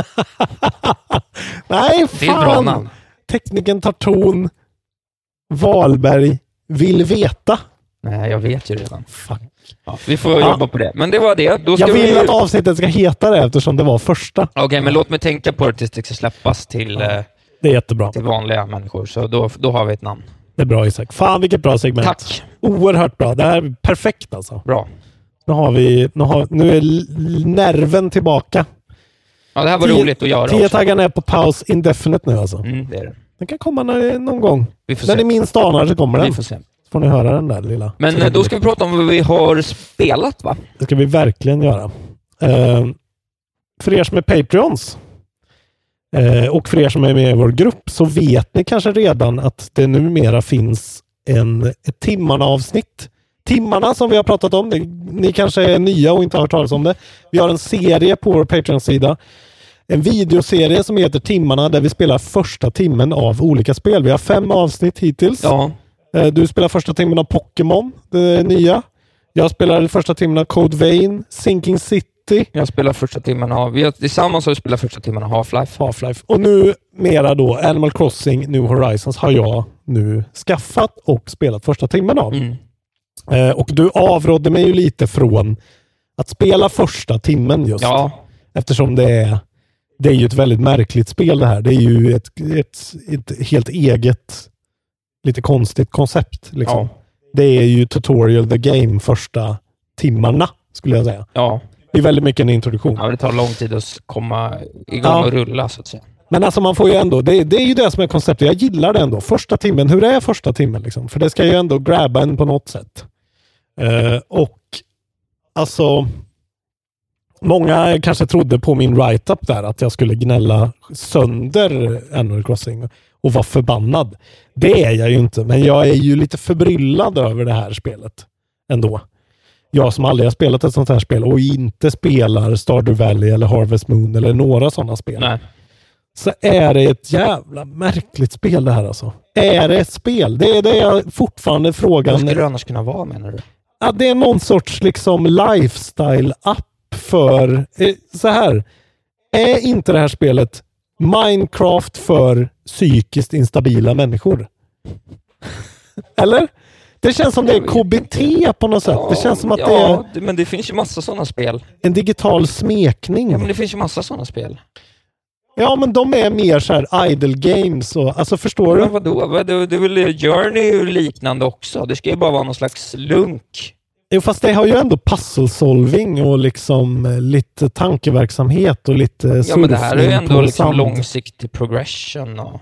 Nej, fan. Det är bra namn. Tekniken tar ton. Wahlberg vill veta. Nej, jag vet ju redan. Fuck. Ja, vi får ja. jobba på det. Men det var det. Då ska jag vill vi... att avsnittet ska heta det eftersom det var första. Okej, okay, men låt mig tänka på det tills det ska släppas till, ja. Det är jättebra. till vanliga människor. Så då, då har vi ett namn. Det är bra, Isak. Fan, vilket bra segment. Tack. Oerhört bra. Det här är perfekt alltså. Bra. Nu, har vi, nu, har, nu är nerven tillbaka. Ja, det här var tio, roligt att göra. Tio-taggarna är på paus indefinite nu alltså. Mm, det är det. Den kan komma någon gång. Vi får När se. ni minst anar så kommer den. Vi får se. Så får ni höra den där lilla. Men så då ska vi prata om vad vi har spelat, va? Det ska vi verkligen göra. Uh, för er som är Patreons uh, och för er som är med i vår grupp så vet ni kanske redan att det numera finns en, ett timmarna avsnitt. Timmarna som vi har pratat om. Ni, ni kanske är nya och inte har hört talas om det. Vi har en serie på vår Patreon-sida. En videoserie som heter Timmarna där vi spelar första timmen av olika spel. Vi har fem avsnitt hittills. Ja. Du spelar första timmen av Pokémon, det nya. Jag spelar första timmen av Code Vein, Sinking City. Jag spelar första timmen av... Vi har, tillsammans har vi spelat första timmen av Half-Life. Half-Life. Och nu mera då Animal Crossing New Horizons har jag nu skaffat och spelat första timmen av. Mm. Eh, och du avrådde mig ju lite från att spela första timmen just. Ja. Eftersom det är... Det är ju ett väldigt märkligt spel det här. Det är ju ett, ett, ett helt eget, lite konstigt koncept. Liksom. Ja. Det är ju tutorial the game första timmarna, skulle jag säga. Ja. Det är väldigt mycket en introduktion. Ja, det tar lång tid att komma igång ja. och rulla, så att säga. Men alltså man får ju ändå, det, det är ju det som är konceptet. Jag gillar det ändå. Första timmen, hur är första timmen liksom? För det ska ju ändå grabba en på något sätt. Uh, och alltså... Många kanske trodde på min write-up där att jag skulle gnälla sönder Animal Crossing och vara förbannad. Det är jag ju inte, men jag är ju lite förbryllad över det här spelet ändå. Jag som aldrig har spelat ett sånt här spel och inte spelar Stardew Valley eller Harvest Moon eller några sådana spel. Nej. Så är det ett jävla märkligt spel det här alltså. Är det ett spel? Det är det jag fortfarande frågan. Vad skulle det annars kunna vara, menar du? Ja, det är någon sorts liksom lifestyle-app för, så här, är inte det här spelet Minecraft för psykiskt instabila människor? Eller? Det känns som det är K B T på något sätt. Ja, det känns som att ja, det är... men det finns ju massa sådana spel. En digital smekning. Ja, men det finns ju massa sådana spel. Ja, men de är mer så här idle games och, alltså förstår ja, du? Vadå? Det, det är väl Journey liknande också. Det ska ju bara vara någon slags lunk. Jo, fast det har ju ändå puzzle-solving och liksom lite tankeverksamhet och lite... Ja, men det här är ju ändå liksom långsiktig progression och...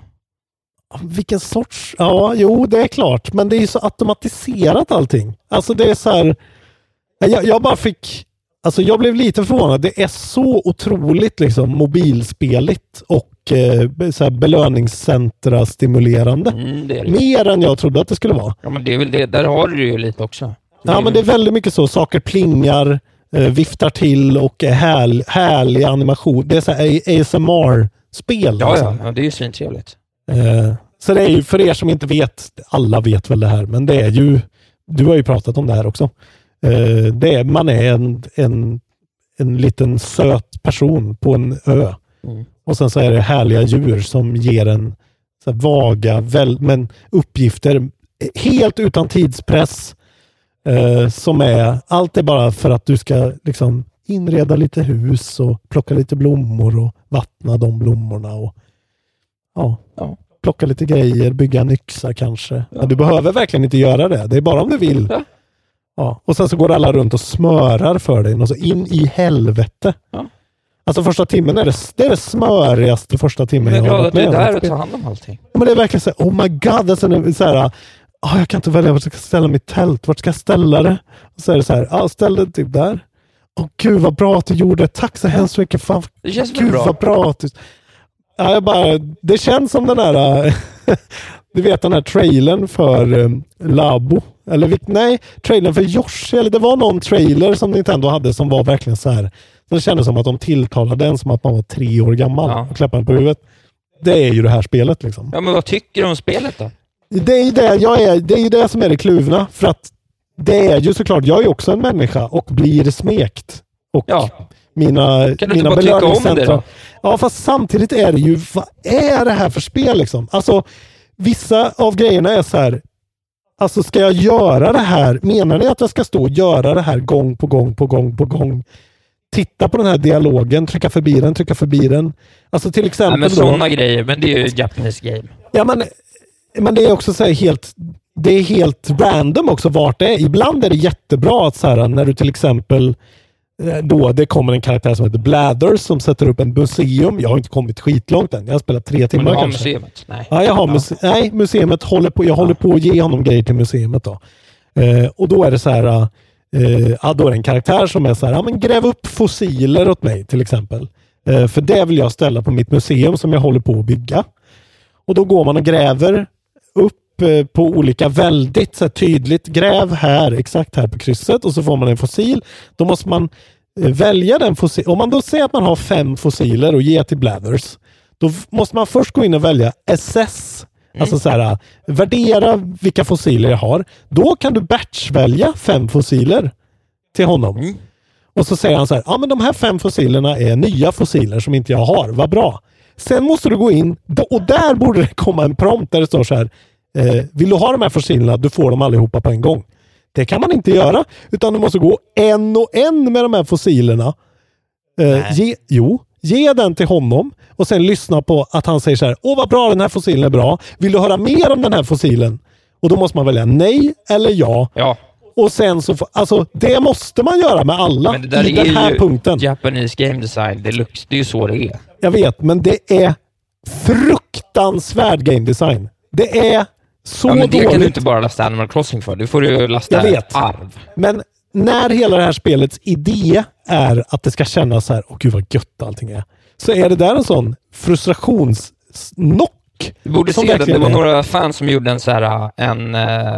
Vilken sorts... Ja, jo, det är klart. Men det är ju så automatiserat allting. Alltså det är så här... Jag, jag bara fick... Alltså jag blev lite förvånad. Det är så otroligt liksom mobilspeligt och eh, så här belöningscentra stimulerande. Mm, det är det. Mer än jag trodde att det skulle vara. Ja, men det är väl det. Där har du ju lite också. Ja, ju... men det är väldigt mycket så. Saker plingar, eh, viftar till och är härl, härlig animation. Det är så här A S M R-spel. Ja, liksom. ja, ja, det är ju svintrevligt. Eh, så det är ju, för er som inte vet, alla vet väl det här, men det är ju, du har ju pratat om det här också. Eh, det är, man är en, en, en liten söt person på en ö. Mm. Och sen så är det härliga djur som ger en så här vaga väl, men uppgifter helt utan tidspress. Eh, som är, allt är bara för att du ska liksom inreda lite hus och plocka lite blommor och vattna de blommorna och ja, ja. plocka lite grejer, bygga en yxa kanske. Ja. Men du behöver verkligen inte göra det. Det är bara om du vill. Ja. Ja. Och sen så går alla runt och smörar för dig. Och så in i helvete. Ja. Alltså första timmen är det, det är det smörigaste första timmen. Jag är glad att du är där och tar hand om allting. Ja, men det är verkligen så här, oh my god. Alltså, så här, oh, jag kan inte välja vart jag ska ställa mitt tält. Vart ska jag ställa det? Och så är det så här, ah, ställ det typ där. Åh oh, gud vad bra att du gjorde. Tack så hemskt mycket. Fan, det känns gud bra. vad bra att du... Ja, jag bara, det känns som den här, du vet den här trailern för um, Labo. Eller nej, trailern för Yoshi. Eller det var någon trailer som Nintendo hade som var verkligen så här. Det kändes som att de tilltalade den som att man var tre år gammal ja. och klappade på huvudet. Det är ju det här spelet liksom. Ja, men vad tycker du om spelet då? Det är ju det, jag är, det, är det som är det kluvna. För att det är ju såklart, jag är också en människa och blir smekt. Och ja. mina, kan du mina inte bara tycka om det då? Ja, fast samtidigt är det ju, vad är det här för spel liksom? Alltså, vissa av grejerna är så här, alltså ska jag göra det här? Menar ni att jag ska stå och göra det här gång på gång på gång på gång? Titta på den här dialogen, trycka förbi den, trycka förbi den. Alltså till exempel... Ja, men sådana grejer, men det är ju Japanese game. Ja, men, men det är också så här helt... Det är helt random också vart det är. Ibland är det jättebra att så här, när du till exempel... Då det kommer en karaktär som heter Blathers som sätter upp en museum. Jag har inte kommit skitlångt än. Jag har spelat tre timmar men du har kanske. Museet? Nej. Ja, jag har ja. muse- Nej, museet håller på. Jag håller på att ge honom grejer till museet då. Eh, och då är det så här... Eh, ja, då är det en karaktär som är så här, ja, men gräv upp fossiler åt mig till exempel. Eh, för det vill jag ställa på mitt museum som jag håller på att bygga. Och då går man och gräver upp eh, på olika väldigt så här, tydligt. Gräv här, exakt här på krysset och så får man en fossil. Då måste man eh, välja den fossil. Om man då ser att man har fem fossiler och ger till Blathers, då f- måste man först gå in och välja assess. Mm. Alltså så här, värdera vilka fossiler jag har. Då kan du batch-välja fem fossiler till honom. Mm. Och så säger han så här, ja men de här fem fossilerna är nya fossiler som inte jag har. Vad bra. Sen måste du gå in, och där borde det komma en prompt där det står så här, eh, vill du ha de här fossilerna, du får dem allihopa på en gång. Det kan man inte göra, utan du måste gå en och en med de här fossilerna. Eh, ge, jo, ge den till honom och sen lyssna på att han säger så här, åh vad bra, den här fossilen är bra. Vill du höra mer om den här fossilen? Och då måste man välja nej eller ja. Ja. Och sen så, alltså det måste man göra med alla men det där i är den här ju punkten. Japanese game design deluxe, det är ju så det är. Jag vet, men det är fruktansvärd game design. Det är så ja, men dåligt. Det kan du inte bara lasta Animal Crossing för. Du får ju lasta jag vet. arv. Men när hela det här spelets idé är att det ska kännas så här, åh gud vad gött allting är. Så är det där en sån frustrationsnock. Du borde se det. Det var några fans som gjorde en så här en,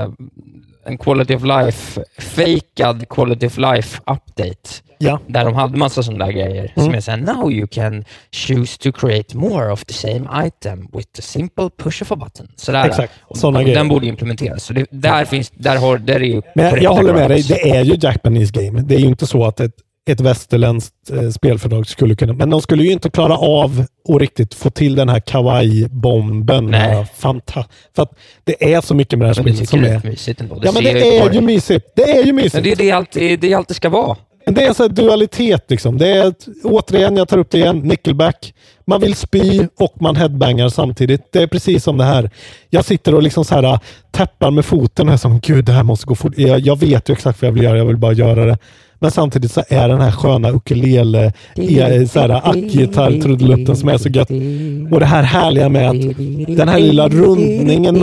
en quality of life, fejkad quality of life update. Ja. Där de hade massa sådana där grejer. Mm. Som är såhär, now you can choose to create more of the same item with a simple push of a button. Sådär. Exakt, sådana grejer. Den borde implementeras. Så det, där finns, där har, där är ju... Men jag, jag håller med dig, det är ju Japanese game. Det är ju inte så att ett, ett västerländskt eh, spelföretag skulle kunna... Men de skulle ju inte klara av att riktigt få till den här kawaii-bomben. Nej. Fanta- för att det är så mycket med det här men spelet som det är är... mysigt ändå. Det ja, men det är ju mysigt. Det är ju mysigt. Men det är det alltid, det alltid ska vara. Det är en sån här dualitet liksom. Det är, återigen, jag tar upp det igen, Nickelback. Man vill spy och man headbangar samtidigt. Det är precis som det här. Jag sitter och liksom så här tappar med foten och är som, gud, det här måste gå fort. Jag, jag vet ju exakt vad jag vill göra, jag vill bara göra det. Men samtidigt så är den här sköna ukulele, så här ack-gitarr-trudelutten som är så gött. Och det här härliga med att den här lilla rundningen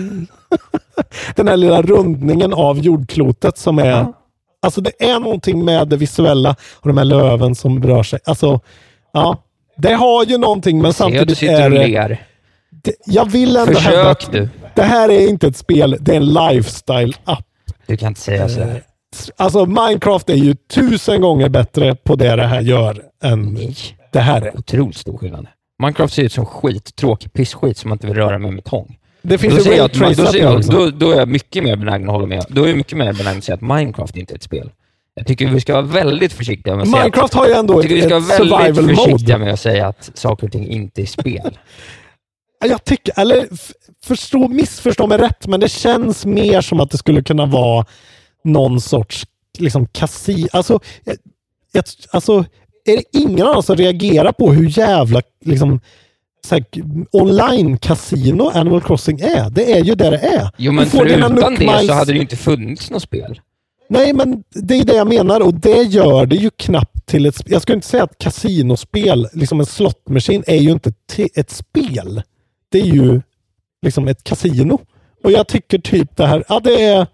den här lilla rundningen av jordklotet som är, alltså det är någonting med det visuella och de här löven som rör sig. Alltså, ja, det har ju någonting, men samtidigt är det, det jag vill ändå hävda att du. Det här är inte ett spel, det är en lifestyle-app. Du kan inte säga så här. Alltså Minecraft är ju tusen gånger bättre på det det här gör än Nej. Det här är. Otroligt stor skillnad. Minecraft ser ut som skit, tråkig pissskit som man inte vill röra med med tång. Det finns då, ju jag, då, jag, då, då är jag mycket mer benägen att hålla med. Då är jag mycket mer benägen att säga att Minecraft inte är ett spel. Jag tycker vi ska vara väldigt försiktiga med att säga Minecraft att, har ju ändå ett, ett, vi ska ett vara survival väldigt försiktiga mode. med att säga att saker och ting inte är spel. Jag tycker, eller förstå, missförstå mig rätt, men det känns mer som att det skulle kunna vara någon sorts liksom kasino. Alltså, jag, alltså är det ingen annan som reagerar på hur jävla liksom så här, online kasino Animal Crossing är? Det är ju det det är. Jo, men förutan det så hade det ju inte funnits något spel. Nej, men det är det jag menar, och det gör det ju knappt till ett spel. Jag skulle inte säga att kasinospel, liksom en slottmaskin, är ju inte t- ett spel. Det är ju liksom ett kasino. Och jag tycker typ det här, ja det är...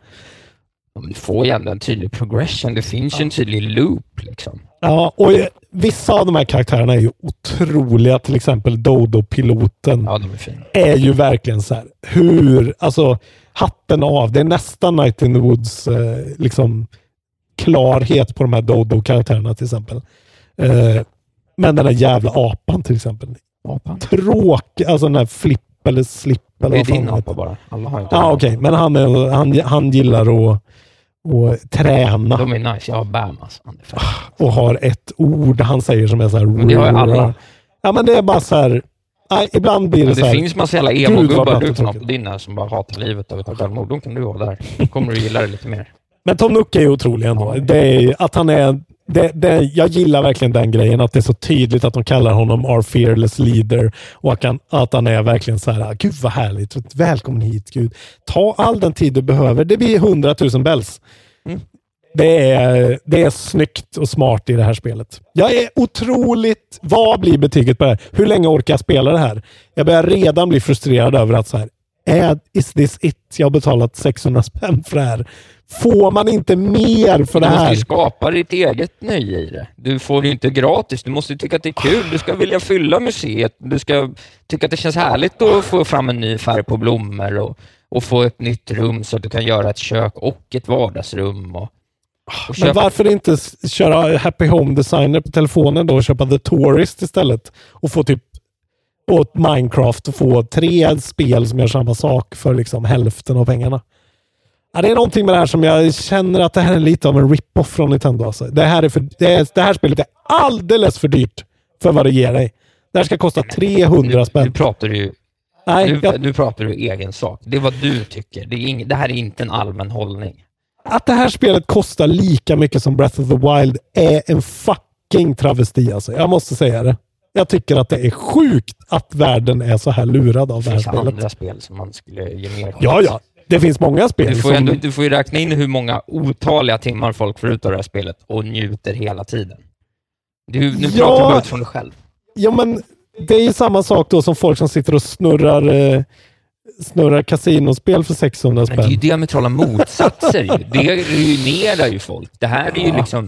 Du får ju ändå en tydlig progression. Det finns ju ja. en tydlig loop liksom. Ja, och vissa av de här karaktärerna är ju otroliga. Till exempel Dodo-piloten. Ja, de är fina. Är ju verkligen så här, hur, alltså hatten av. Det är nästan Night in the Woods eh, liksom klarhet på de här Dodo-karaktärerna till exempel. Eh, men den här jävla apan till exempel. Apan? Tråkig, alltså den här flipp eller slip. Eller det är din apa bara. Alla har inte ja, okej. Okay. Men han, är, han, han gillar att och träna. De är nice. Jag har Bam alltså. Och har ett ord han säger som är så här. Men det har ju alla. Ja, men det är bara så här. Nej, ibland blir det, det så här. Det finns massa jävla emo-gubbar du kan ha på din här som bara hatar livet och tar självmord. De kan du ha där. Då kommer du gilla det lite mer. Men Tom Nook är ju otrolig ändå. Ja. Det är att han är... Det, det, jag gillar verkligen den grejen, att det är så tydligt att de kallar honom our fearless leader och att han, att han är verkligen så här, gud vad härligt, välkommen hit Gud. Ta all den tid du behöver, det blir hundratusen bells. Mm. Det, är, det är snyggt och smart i det här spelet. Jag är otroligt, vad blir betyget på det här? Hur länge orkar jag spela det här? Jag börjar redan bli frustrerad över att så här, är, is this it? Jag har betalat sexhundra spänn för det här. Får man inte mer för det här? Du måste ju skapa ditt eget nöje i det. Du får det ju inte gratis. Du måste tycka att det är kul. Du ska vilja fylla museet. Du ska tycka att det känns härligt att få fram en ny färg på blommor och, och få ett nytt rum så att du kan göra ett kök och ett vardagsrum. Och, och Men varför inte köra Happy Home Designer på telefonen då och köpa The Tourist istället och få typ åt Minecraft och få tre spel som gör samma sak för liksom hälften av pengarna. Ja, det är någonting med det här som jag känner att det här är lite av en rip-off från Nintendo. Alltså. Det, här är för, det, är, det här spelet är alldeles för dyrt för vad det ger dig. Det här ska kosta trehundra spänn. Nu pratar du ju Nej, nu, jag, nu pratar du egen sak. Det är vad du tycker. Det, är ing, det här är inte en allmän hållning. Att det här spelet kostar lika mycket som Breath of the Wild är en fucking travesti. Alltså. Jag måste säga det. Jag tycker att det är sjukt att världen är så här lurad av det, det här spelet. Det finns andra spel som man skulle ge mer på. Ja, ja. Det finns många spel. Du får, som... ändå, du får ju räkna in hur många otaliga timmar folk får ut av det här spelet och njuter hela tiden. Du, nu ja, pratar du bara ut från dig själv. Ja, men det är ju samma sak då som folk som sitter och snurrar eh, snurrar kasinospel för sexhundra spänn. Men det är ju diametrala motsatser. ju. Det ruinerar ju folk. Det här är ju ja. liksom...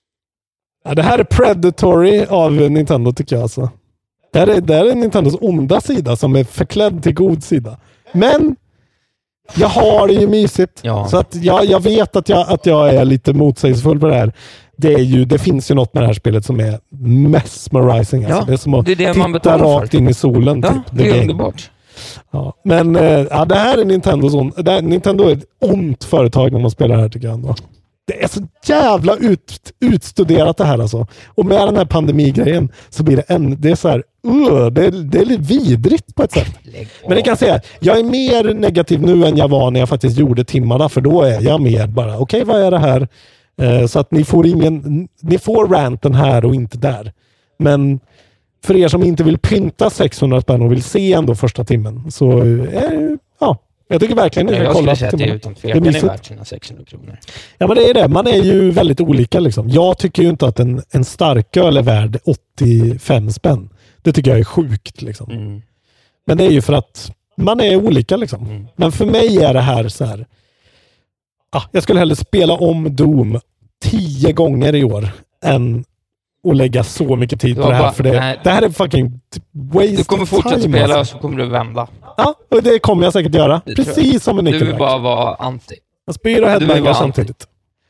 Ja, det här är predatory av Nintendo tycker jag alltså. Det här är, det här är Nintendos onda sida som är förklädd till god sida. Men jag har det ju mysigt. Ja. Så att jag, jag vet att jag, att jag är lite motsägelsefull på det här. Det, är ju, det finns ju något med det här spelet som är mesmerizing. Alltså. Ja, det är som att det är det titta man rakt för. in i solen. Ja, typ. det, det är underbart. Ja. Men ja, det här är Nintendos on, det här, Nintendo är ett ont företag när man spelar här tycker jag ändå. Det är så jävla ut, utstuderat det här alltså. Och med den här pandemigrejen så blir det en, det är så här, uh, det, är, det är lite vidrigt på ett sätt. Men det kan jag säga, jag är mer negativ nu än jag var när jag faktiskt gjorde timmarna, för då är jag mer bara, okej okay, vad är det här? Uh, så att ni får ingen, ni får ranten här och inte där. Men för er som inte vill pynta sexhundra spänn och vill se ändå första timmen så uh, ja, jag tycker verkligen ni ska kolla. Jag skulle säga att det utan tvekan är värt sina sexhundra kronor. Ja, men det är det. Man är ju väldigt olika liksom. Jag tycker ju inte att en, en starköl är värd åttiofem spänn. Det tycker jag är sjukt liksom. Mm. Men det är ju för att man är olika liksom. Mm. Men för mig är det här så här. Ah, jag skulle hellre spela om Doom tio gånger i år än att lägga så mycket tid på det här. Bara, för det, det här är fucking waste. Du kommer fortsätta time, spela alltså. och så kommer du vända. Ja, och det kommer jag säkert göra. Det precis som en nyckelverk. Du vill bara vara anti. Jag spyr och headbanger samtidigt.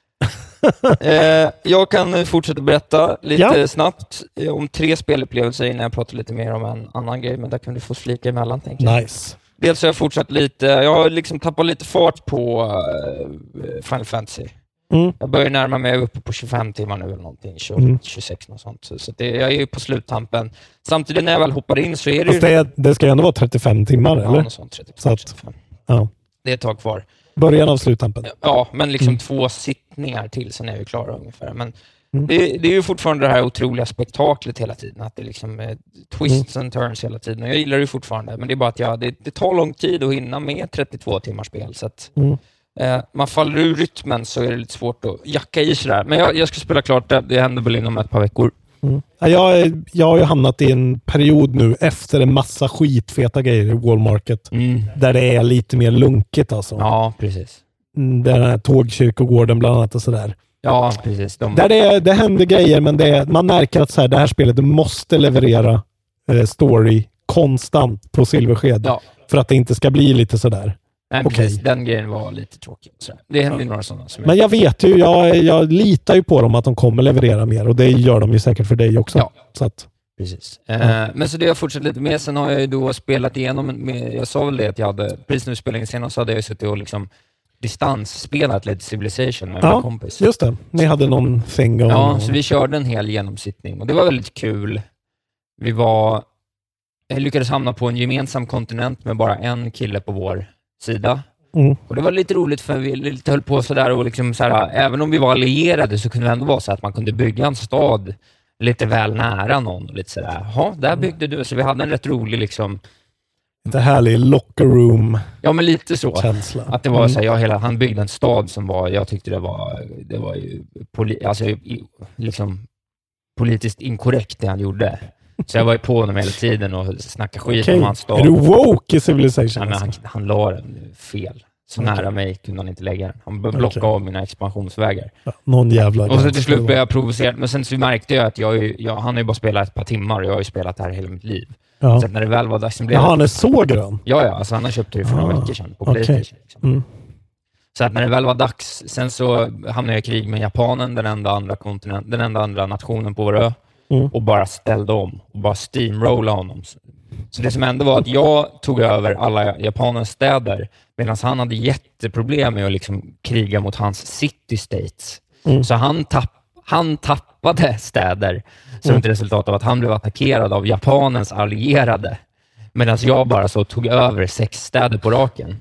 eh, jag kan fortsätta berätta lite ja. snabbt om tre spelupplevelser innan jag pratar lite mer om en annan grej, men där kan du få flika emellan, tänker jag. Nice. Dels har jag fortsatt lite, jag har liksom tappat lite fart på uh, Final Fantasy. Mm. Jag börjar närma mig uppe på tjugofem timmar nu eller någonting, tjugo, mm. tjugosex och sånt. Så, så det, jag är ju på sluttampen. Samtidigt när jag väl hoppar in så är det ju... Det, det ska ju ändå vara trettiofem timmar, eller? Ja, något sånt, trettiofem, så att, trettiofem. Ja. Det är ett tag kvar. Början av sluttampen. Ja, men liksom mm. två sittningar till, sen är vi klara ungefär. Men mm. det, det är ju fortfarande det här otroliga spektaklet hela tiden. Att det liksom är twists mm. and turns hela tiden. Och jag gillar det fortfarande, men det är bara att jag, det, det tar lång tid att hinna med trettiotvå timmars spel. Så att mm. eh, man faller ur rytmen så är det lite svårt att jacka i sådär. Men jag, jag ska spela klart det. Det händer väl inom ett par veckor. Mm. Jag, jag har ju hamnat i en period nu efter en massa skitfeta grejer i Wallmarket mm. där det är lite mer lunkigt alltså. Ja, precis. Den här tågkyrkogården bland annat och sådär. Ja, precis. De... Där det, det händer grejer, men det, man märker att så här, det här spelet måste leverera eh, story konstant på silversked ja. för att det inte ska bli lite sådär. Nej, okay. Precis. Den grejen var lite tråkig. Det händer ju ja. några sådana. Som men jag vet ju, jag, jag litar ju på dem att de kommer leverera mer och det gör de ju säkert för dig också. Ja. Så att, precis. Ja. Uh, men så det har jag fortsatt lite med. Sen har jag ju då spelat igenom, med, jag sa väl det att jag hade, precis nu spelningen senast så hade jag ju suttit och liksom distansspelat lite Civilization med ja, min kompis. Just det. Ni hade någon thing on. Ja, så vi körde en hel genomsittning och det var väldigt kul. Vi var, jag lyckades hamna på en gemensam kontinent med bara en kille på vår sida. Mm. Och det var lite roligt för vi lite höll på sådär och liksom såhär, även om vi var allierade så kunde det ändå vara så att man kunde bygga en stad lite väl nära någon och lite sådär, ja, där byggde du. Så vi hade en rätt rolig liksom det härlig locker room. Ja, men lite så. Känsla. Att det var så här, jag hela han byggde en stad som var, jag tyckte det var det var ju poli, alltså liksom politiskt inkorrekt det han gjorde. Så jag var ju på honom hela tiden och snackade skit okay. om hans stad. Är du woke i Civilization? Ja, men han, han la den fel. Så okay. nära mig kunde han inte lägga den. Han blockade okay. av mina expansionsvägar. Ja, någon jävla... Och så till slut blev jag provocerad. Men sen så märkte jag att jag, jag, han har ju bara spelat ett par timmar och jag har ju spelat det här hela mitt liv. Ja. Så när det väl var dags... Ja, han är så grön? Ja, ja. Alltså han har köpt det för några ah, veckor sedan på PlayStation. Okay. Liksom. Mm. Så att när det väl var dags, sen så hamnade jag i krig med Japanen, den enda andra kontinent, den enda andra nationen på vår ö. Mm. Och bara ställde om och bara steamrollade honom. Så det som hände var att jag tog över alla Japanens städer medan han hade jätteproblem med att liksom kriga mot hans city-states. Mm. Så han, tapp, han tappade städer som mm. ett resultat av att han blev attackerad av Japanens allierade. Medan jag bara så tog över sex städer på raken.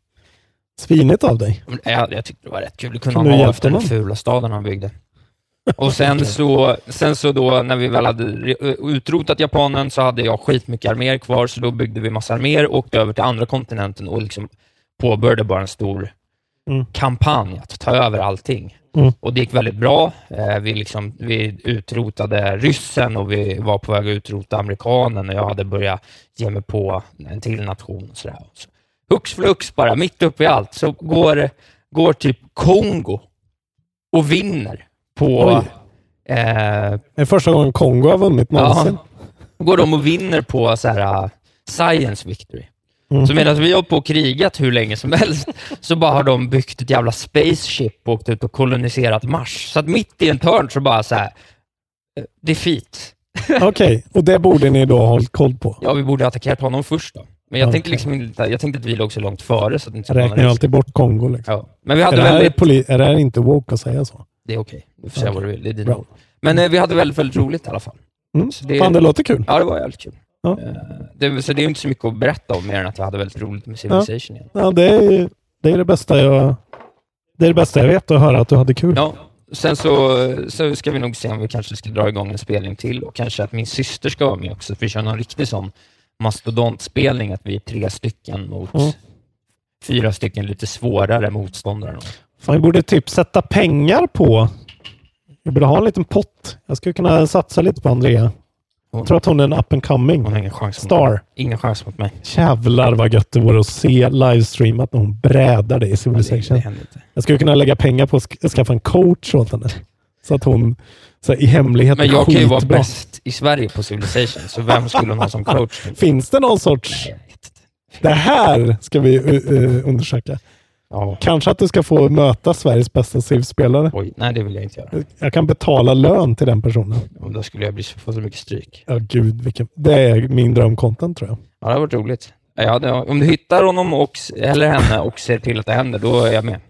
Svinigt av dig. Jag, jag tyckte det var rätt kul. Det kunde han ha efter den fula staden han byggde. Och sen så, sen så då när vi väl hade utrotat Japanen så hade jag skitmycket arméer kvar, så då byggde vi massa arméer och åkte över till andra kontinenten och liksom påbörjade bara en stor mm. kampanj att ta över allting. Mm. Och det gick väldigt bra. Vi, liksom, vi utrotade ryssen och vi var på väg att utrota amerikanen och jag hade börjat ge mig på en till nation och sådär. Så hux flux bara, mitt uppe i allt så går, går typ Kongo och vinner. På, eh, det är första gången Kongo har vunnit någonsin. Ja, går de och vinner på så här, uh, science victory. Mm. Så medan vi har på och krigat hur länge som helst så bara har de byggt ett jävla spaceship och åkt ut och koloniserat Mars. Så att mitt i en törn så bara så här, uh, defeat. Okej, okay. Och det borde ni då ha hållit koll på? Ja, vi borde ha attackerat honom först då. Men jag, okay. tänkte liksom inte, jag tänkte att vi låg så långt före. Så att inte räknar alltid bort Kongo. Liksom. Ja. Men vi hade är, det väldigt... poli- är det här inte woke att säga så? Det är okej. Okay. Du får säga okay. vad du vill. Det är din ord. Men eh, vi hade väldigt, väldigt roligt i alla fall. Mm. Så det, Fan, det låter kul. Ja, det var jävligt kul. Ja. Uh, det, så det är inte så mycket att berätta om mer än att jag hade väldigt roligt med Civilization ja. igen. Ja, det är, det är det bästa jag det är det bästa jag vet att höra att du hade kul. Ja, sen så, så ska vi nog se om vi kanske ska dra igång en spelning till och kanske att min syster ska vara med också för vi kör någon riktig sån mastodontspelning att vi är tre stycken mot mm. fyra stycken lite svårare motståndare. Fan, vi borde typ sätta pengar på vi borde ha en liten pott. Jag skulle kunna satsa lite på Andrea. Jag tror att hon är en up and coming. Hon har ingen chans Star. Ingen chans mot mig. Jävlar vad gött det vore att se livestreamat när hon brädar det i Civilization. Det, det jag skulle kunna lägga pengar på att sk- skaffa en coach åt henne. Så att hon så här, i hemlighet men jag kan ju vara bra. bäst i Sverige på Civilization. Så vem skulle hon ha som coach? Finns det någon sorts... Nej, det här ska vi uh, uh, undersöka. Ja. Kanske att du ska få möta Sveriges bästa Civ-spelare. Oj, nej det vill jag inte göra. Jag kan betala lön till den personen. Ja, då skulle jag bli så, få så mycket stryk. Ja gud, vilken... det är min drömcontent tror jag. Ja, det har varit roligt. Ja, det, om du hittar honom och, eller henne och ser till att det händer, då är jag med.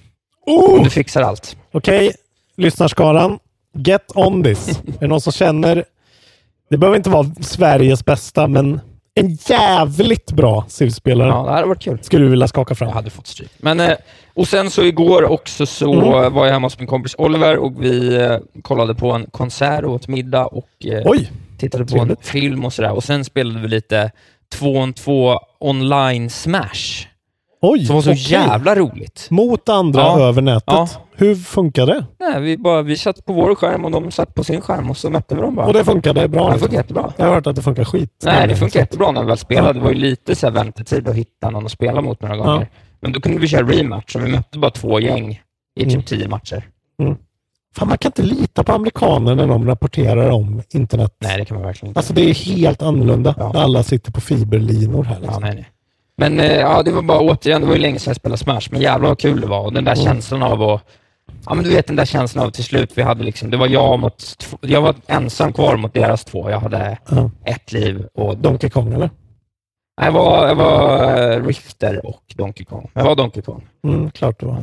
Oh! Om du fixar allt. Okej, okay. Lyssnarskaran. Get on this. Är det någon som känner... Det behöver inte vara Sveriges bästa, men... En jävligt bra Civ-spelare. Ja, det hade varit kul. Skulle du vilja skaka fram? Jag hade fått stryk. Men, eh, och sen så igår också så mm. var jag hemma hos min kompis Oliver och vi eh, kollade på en konsert och åt middag och eh, Oj, tittade på trevligt. En film och sådär. Och sen spelade vi lite två on två online Smash. Oj, som var så okay. jävla roligt. Mot andra ja. över nätet. Ja. Hur funkar det? Nej, vi, bara, vi satt på vår skärm och de satt på sin skärm och så mötte vi dem bara. Och det funkade bra? Ja, det funkar jättebra. Jag har hört att det funkar skit. Nej, det funkar jättebra när vi väl spelade. Det var ju lite så här väntetid att hitta någon att spela mot några gånger. Ja. Men då kunde vi köra rematch och vi mötte bara två gäng i typ mm. tio matcher. Mm. Fan, man kan inte lita på amerikaner när de rapporterar om internet. Nej, det kan man verkligen inte. Alltså det är helt annorlunda. Ja. Alla sitter på fiberlinor här. Liksom. Ja, nej, nej. Men eh, ja, det var bara återigen, det var ju länge sedan jag spelade Smash, men jävlar vad kul det var. Och den där mm. känslan av att, ja men du vet den där känslan av till slut vi hade liksom, det var jag mot, jag var ensam kvar mot deras två. Jag hade mm. ett liv och... Donkey Kong eller? Nej, jag var, jag var uh, Rifter och Donkey Kong. Jag var Donkey Kong. Mm, klart det var.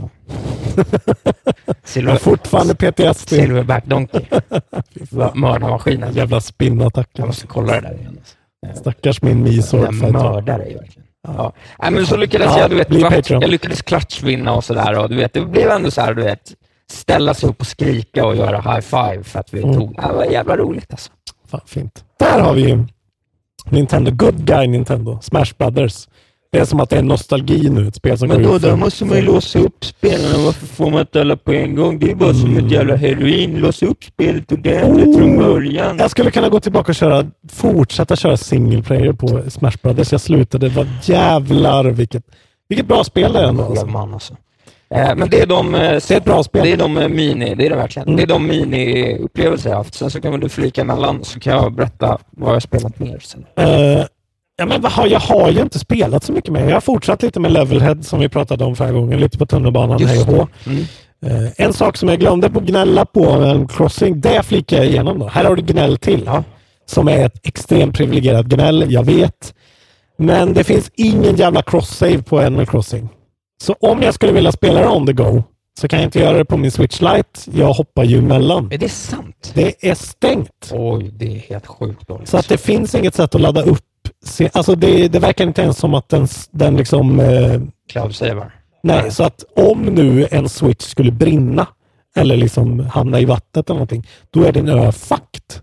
Silver, jag fortfarande P T S D. Silverback Donkey. Mördarmaskinen. Jävla spinnattack. Jag måste kolla det där igen. Stackars min misor. Den mördare är verkligen. Ja. Nej, men så lyckades ja, jag, du vet, klart, jag lyckades klatschvinna och sådär och du vet, det blev ändå så här, du vet, ställa sig upp och skrika och göra high five för att vi mm. tog, det var jävla roligt alltså. Fan, fint. Där har vi ju Nintendo, good guy Nintendo, Smash Brothers. Det är som att det är nostalgi nu, ett spel som men då, då måste man ju låsa upp spelarna, varför får man inte alla på en gång? Det är bara mm. som ett jävla heroin, låsa upp spelet ordentligt oh. från början. Jag skulle kunna gå tillbaka och köra, fortsätta köra single player på Smash Brothers. Jag slutade, det var jävlar vilket, vilket bra spel det är ändå. Alltså. Man, alltså. Eh, men det är de eh, det är ett bra spel. Det är de mini, det är det verkligen. Mm. Det är de mini-upplevelser jag har haft. Sen så kan du flika emellan så kan jag berätta vad jag har spelat mer sen. Uh. Ja, men vad har, jag har ju inte spelat så mycket med. Jag har fortsatt lite med Levelhead som vi pratade om förra gången. Lite på tunnelbanan. Hej och hå. Mm. Uh, en sak som jag glömde på gnälla på en crossing, det flikar jag igenom då. Här har du gnäll till. Ja. Som är ett extremt privilegierat gnäll, jag vet. Men det finns ingen jävla cross-save på Animal Crossing. Så om jag skulle vilja spela det on the go så kan jag inte göra det på min Switch Lite. Jag hoppar ju mellan. Är det sant? Det är stängt. Oj, det är helt sjukt dåligt. Så att det finns inget sätt att ladda upp. Alltså det, det verkar inte ens som att den, den liksom... Eh, Cloud saver. Nej, nej, så att om nu en Switch skulle brinna eller liksom hamna i vattnet eller någonting, då är den öfakt.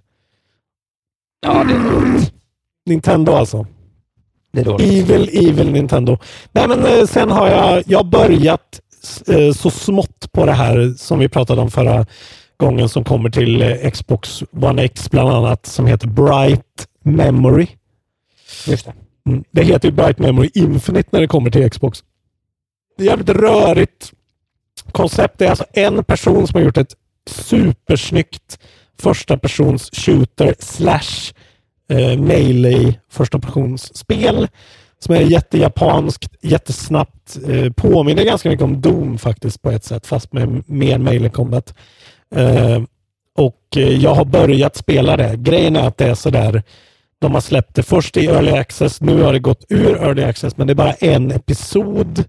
Ja, det är dåligt. Nintendo alltså. Det är dåligt. Evil, evil Nintendo. Nej, men eh, sen har jag, jag har börjat eh, så smått på det här som vi pratade om förra gången som kommer till eh, Xbox One X bland annat, som heter Bright Memory. Just det. Mm. Det heter ju Bright Memory Infinite när det kommer till Xbox. Det är jävligt rörigt koncept. Det är alltså en person som har gjort ett supersnyggt första persons shooter slash eh, melee första persons spel som är jättejapanskt, jättesnabbt, eh, påminner ganska mycket om Doom faktiskt på ett sätt, fast med mer melee combat. Eh, och eh, jag har börjat spela det. Grejen är att det är sådär, de har släppt det först i Early Access, nu har det gått ur Early Access, men det är bara en episod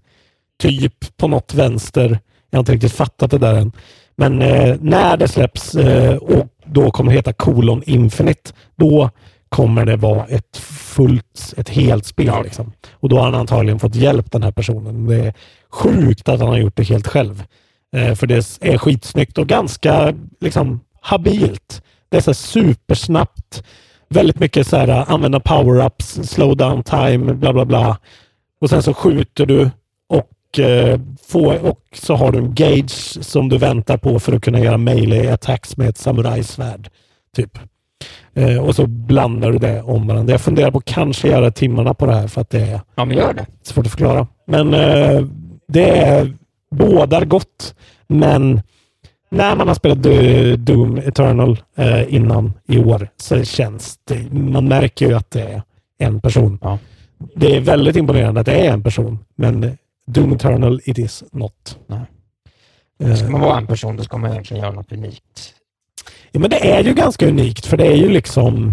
typ på något vänster. Jag har inte riktigt fattat det där än. Men eh, när det släpps eh, och då kommer det heta Colon Infinite, då kommer det vara ett fullt, ett helt spel. Ja. Liksom. Och då har han antagligen fått hjälp, den här personen. Det är sjukt att han har gjort det helt själv. Eh, för det är skitsnyggt och ganska liksom habilt. Det är så supersnabbt. Väldigt mycket så här använda power-ups, slow down time, bla bla bla. Och sen så skjuter du och, eh, får, och så har du en gauge som du väntar på för att kunna göra melee attacks med ett samurajsvärd. Typ. Eh, och så blandar du det om varandra. Jag funderar på att kanske göra timmarna på det här för att det är ja, men gör det. svårt att förklara. Men eh, det är bådar gott. Men när man har spelat Doom Eternal eh, innan i år så känns det, man märker ju att det är en person. Ja. Det är väldigt imponerande att det är en person, men Doom Eternal it is not. Nej. Ska man vara en person, då ska man egentligen göra något unikt. Ja, men det är ju ganska unikt, för det är ju liksom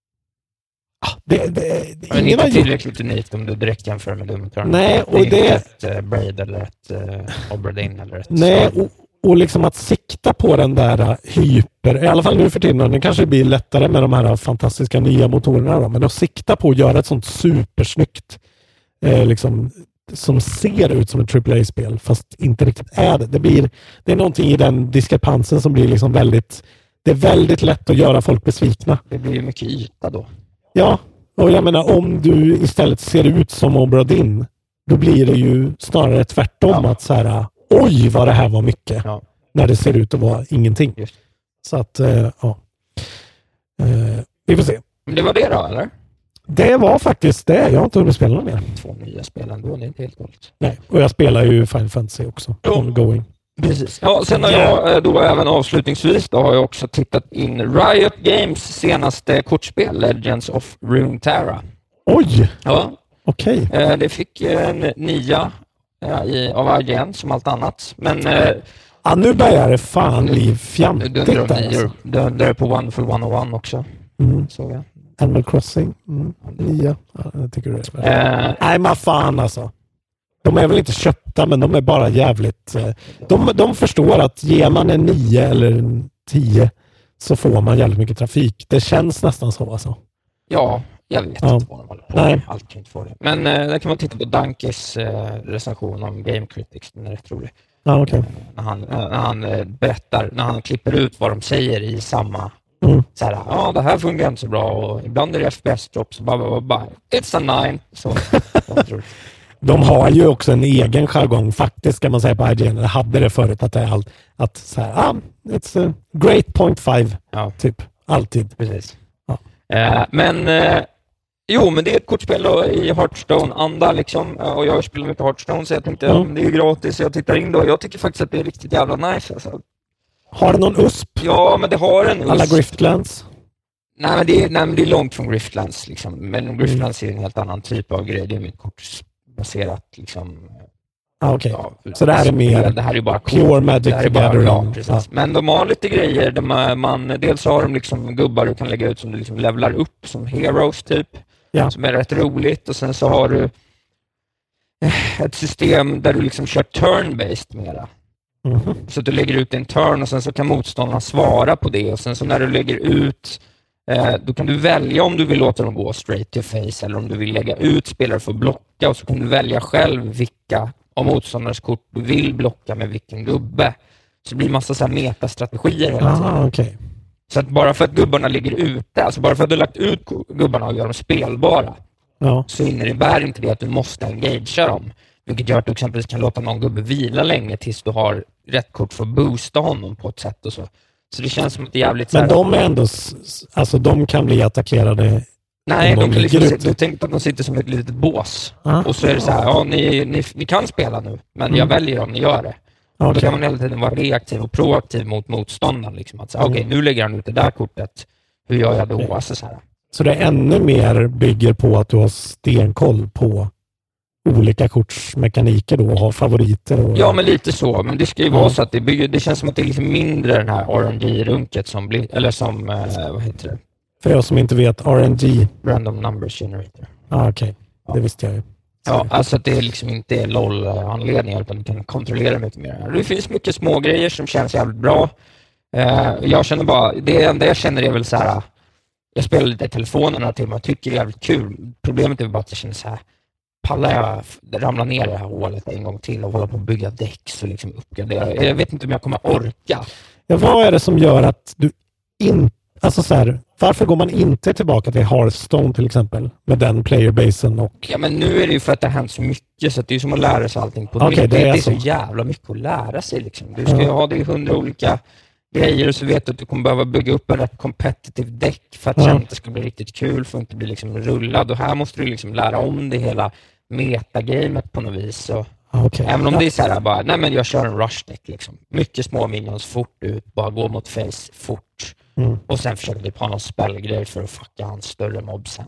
ah, det, det, det, det är inte tillräckligt unikt om du direkt jämför med Doom Eternal. Nej, och det, det är inte ett uh, Braid eller ett uh, Obra Dinn eller ett nej, och, och liksom att sikta på den där hyper, i alla fall nu för tiden, det kanske blir lättare med de här fantastiska nya motorerna då, men att sikta på att göra ett sånt supersnyggt eh, liksom, som ser ut som ett triple A-spel fast inte riktigt är det. Det, blir, det är någonting i den diskrepansen som blir liksom väldigt, det är väldigt lätt att göra folk besvikna. Det blir ju mycket yta då. Ja, och jag menar om du istället ser ut som Obra Dinn, då blir det ju snarare tvärtom ja. Att så här, oj vad det här var mycket ja. När det ser ut att vara ingenting. Just. Så att, äh, ja. Uh, vi får se. Men det var det då, eller? Det var faktiskt det. Jag har inte hunnit spela mer. Två nya spel ändå, det är inte helt dåligt. Nej, och jag spelar ju Final Fantasy också. Ja. Ongoing. Precis. Ja, sen har jag då även avslutningsvis då har jag också tittat in Riot Games senaste kortspel, Legends of Runeterra. Oj! Ja. Okej. Okay. Eh, det fick en nia ja, i, av I G N som allt annat. Men... Eh, ja, nu börjar det fan bli fjantigt. Du undrar alltså. På Wonderful etthundraett också. Mm. Såg jag. Animal Crossing. Mm. Nia. Ja, jag tycker du det är eh. Nej, men fan alltså. De är väl inte köpta, men de är bara jävligt... De, de förstår att ger man en nio eller en tio så får man jävligt mycket trafik. Det känns nästan så alltså. Ja, jag vet ja. inte vad de håller på. Nej. Allt kan inte få det. Men eh, där kan man titta på Dunkys eh, recension om Game Critics. Den är rätt rolig. Ja, okay. eh, när han, eh, när han eh, berättar, när han klipper ut vad de säger i samma... Mm. Så här, ja det här fungerar inte så bra och ibland är det F P S-dropp så bara, bara, bara, it's a nine. Så, de har ju också en egen jargong faktiskt kan man säga på I G N. Det hade det förut att det är allt, att så här, ah, it's a great point five ja. Typ, alltid. Precis. Ja. Eh, men eh, jo, men det är ett kortspel då, i Hearthstone-anda liksom, och jag har spelat mycket Hearthstone så jag tänkte, ja. Det är gratis så jag tittar in då. Jag tycker faktiskt att det är riktigt jävla nice alltså. Har det någon U S P? Ja, men det har en U S P. Alla Griftlands? Nej, men det är, nej, men det är långt från Griftlands liksom. Men Griftlands mm. är en helt annan typ av grej. Det är mycket kortbaserat liksom. Ah, okej. Okay. Ja, så det här är mer det här är bara pure kort. Magic the Gathering. Ja, precis. Ja. Men de har lite grejer. De är, man, dels har de liksom gubbar du kan lägga ut som du liksom levlar upp som heroes typ. Ja. Som är rätt roligt. Och sen så har du ett system där du liksom kör turn-based mera. Mm-hmm. Så du lägger ut en turn och sen så kan motståndarna svara på det. Och sen så när du lägger ut eh, då kan du välja om du vill låta dem gå straight to face eller om du vill lägga ut spelare för att blocka. Och så kan du välja själv vilka av motståndarnas kort du vill blocka med vilken gubbe. Så det blir massa så här metastrategier hela tiden. Ah, okay. Så att bara för att gubbarna ligger ute, alltså bara för att du har lagt ut gubbarna och gör dem spelbara, ja. Så innebär inte det att du måste engagea dem. Vilket gör att du exempelvis kan låta någon gubbe vila länge tills du har rätt kort för att boosta honom på ett sätt och så. Så det känns som att det är jävligt... Men så här, de är ändå... Alltså de kan bli attackerade... Nej, de, de kan liksom... Du tänker att de sitter som ett litet bås. Ah. Och så är det så här, ja, ni, ni, ni kan spela nu, men mm. jag väljer om ni gör det. Okay. Då kan man hela tiden vara reaktiv och proaktiv mot motståndaren. Liksom, att säga, mm. okej, okay, nu lägger han ut det där kortet. Hur gör jag då? Okay. Alltså, så, här. Så det är ännu mer bygger på att du har stenkoll på olika kortsmekaniker då och har favoriter? Och... Ja, men lite så. Men det ska ju mm. vara så att det, bygger, det känns som att det är lite mindre den här R N G-runket som blir, eller som, eh, vad heter det? För jag som inte vet, R N G? Random Numbers Generator. Ah, okej. Okay. Ja. Det visste jag ju. Ja, alltså att det liksom inte är LOL-anledningar utan du kan kontrollera mycket mer. Det finns mycket små grejer som känns jävligt bra. Eh, jag känner bara, det enda jag känner är väl så här, jag spelar lite i telefonerna till mig och tycker det är jävligt kul. Problemet är bara att jag känner så här, pallar jag ramla ner i det här hålet en gång till och hålla på att bygga däck och liksom uppgradera. Jag vet inte om jag kommer orka. Ja, vad är det som gör att du inte... Alltså så här, varför går man inte tillbaka till Hearthstone till exempel med den playerbasen och... Ja, men nu är det ju för att det har hänt så mycket så att det är som att lära sig allting på okay, nytt. Det, det är, är så. så jävla mycket att lära sig liksom. Du ska ju ja. ha det i hundra olika grejer och så vet du att du kommer behöva bygga upp en rätt competitive deck för att ja. sen att det ska bli riktigt kul för att inte bli liksom rullad. Och här måste du liksom lära om det hela metagamet på något vis. Och okay. även om ja. det är så här bara, nej men jag kör en rush deck liksom. Mycket små minions fort ut, bara gå mot face fort. Mm. Och sen försöker vi på någon spellgrej för att fucka hans större mobb sen.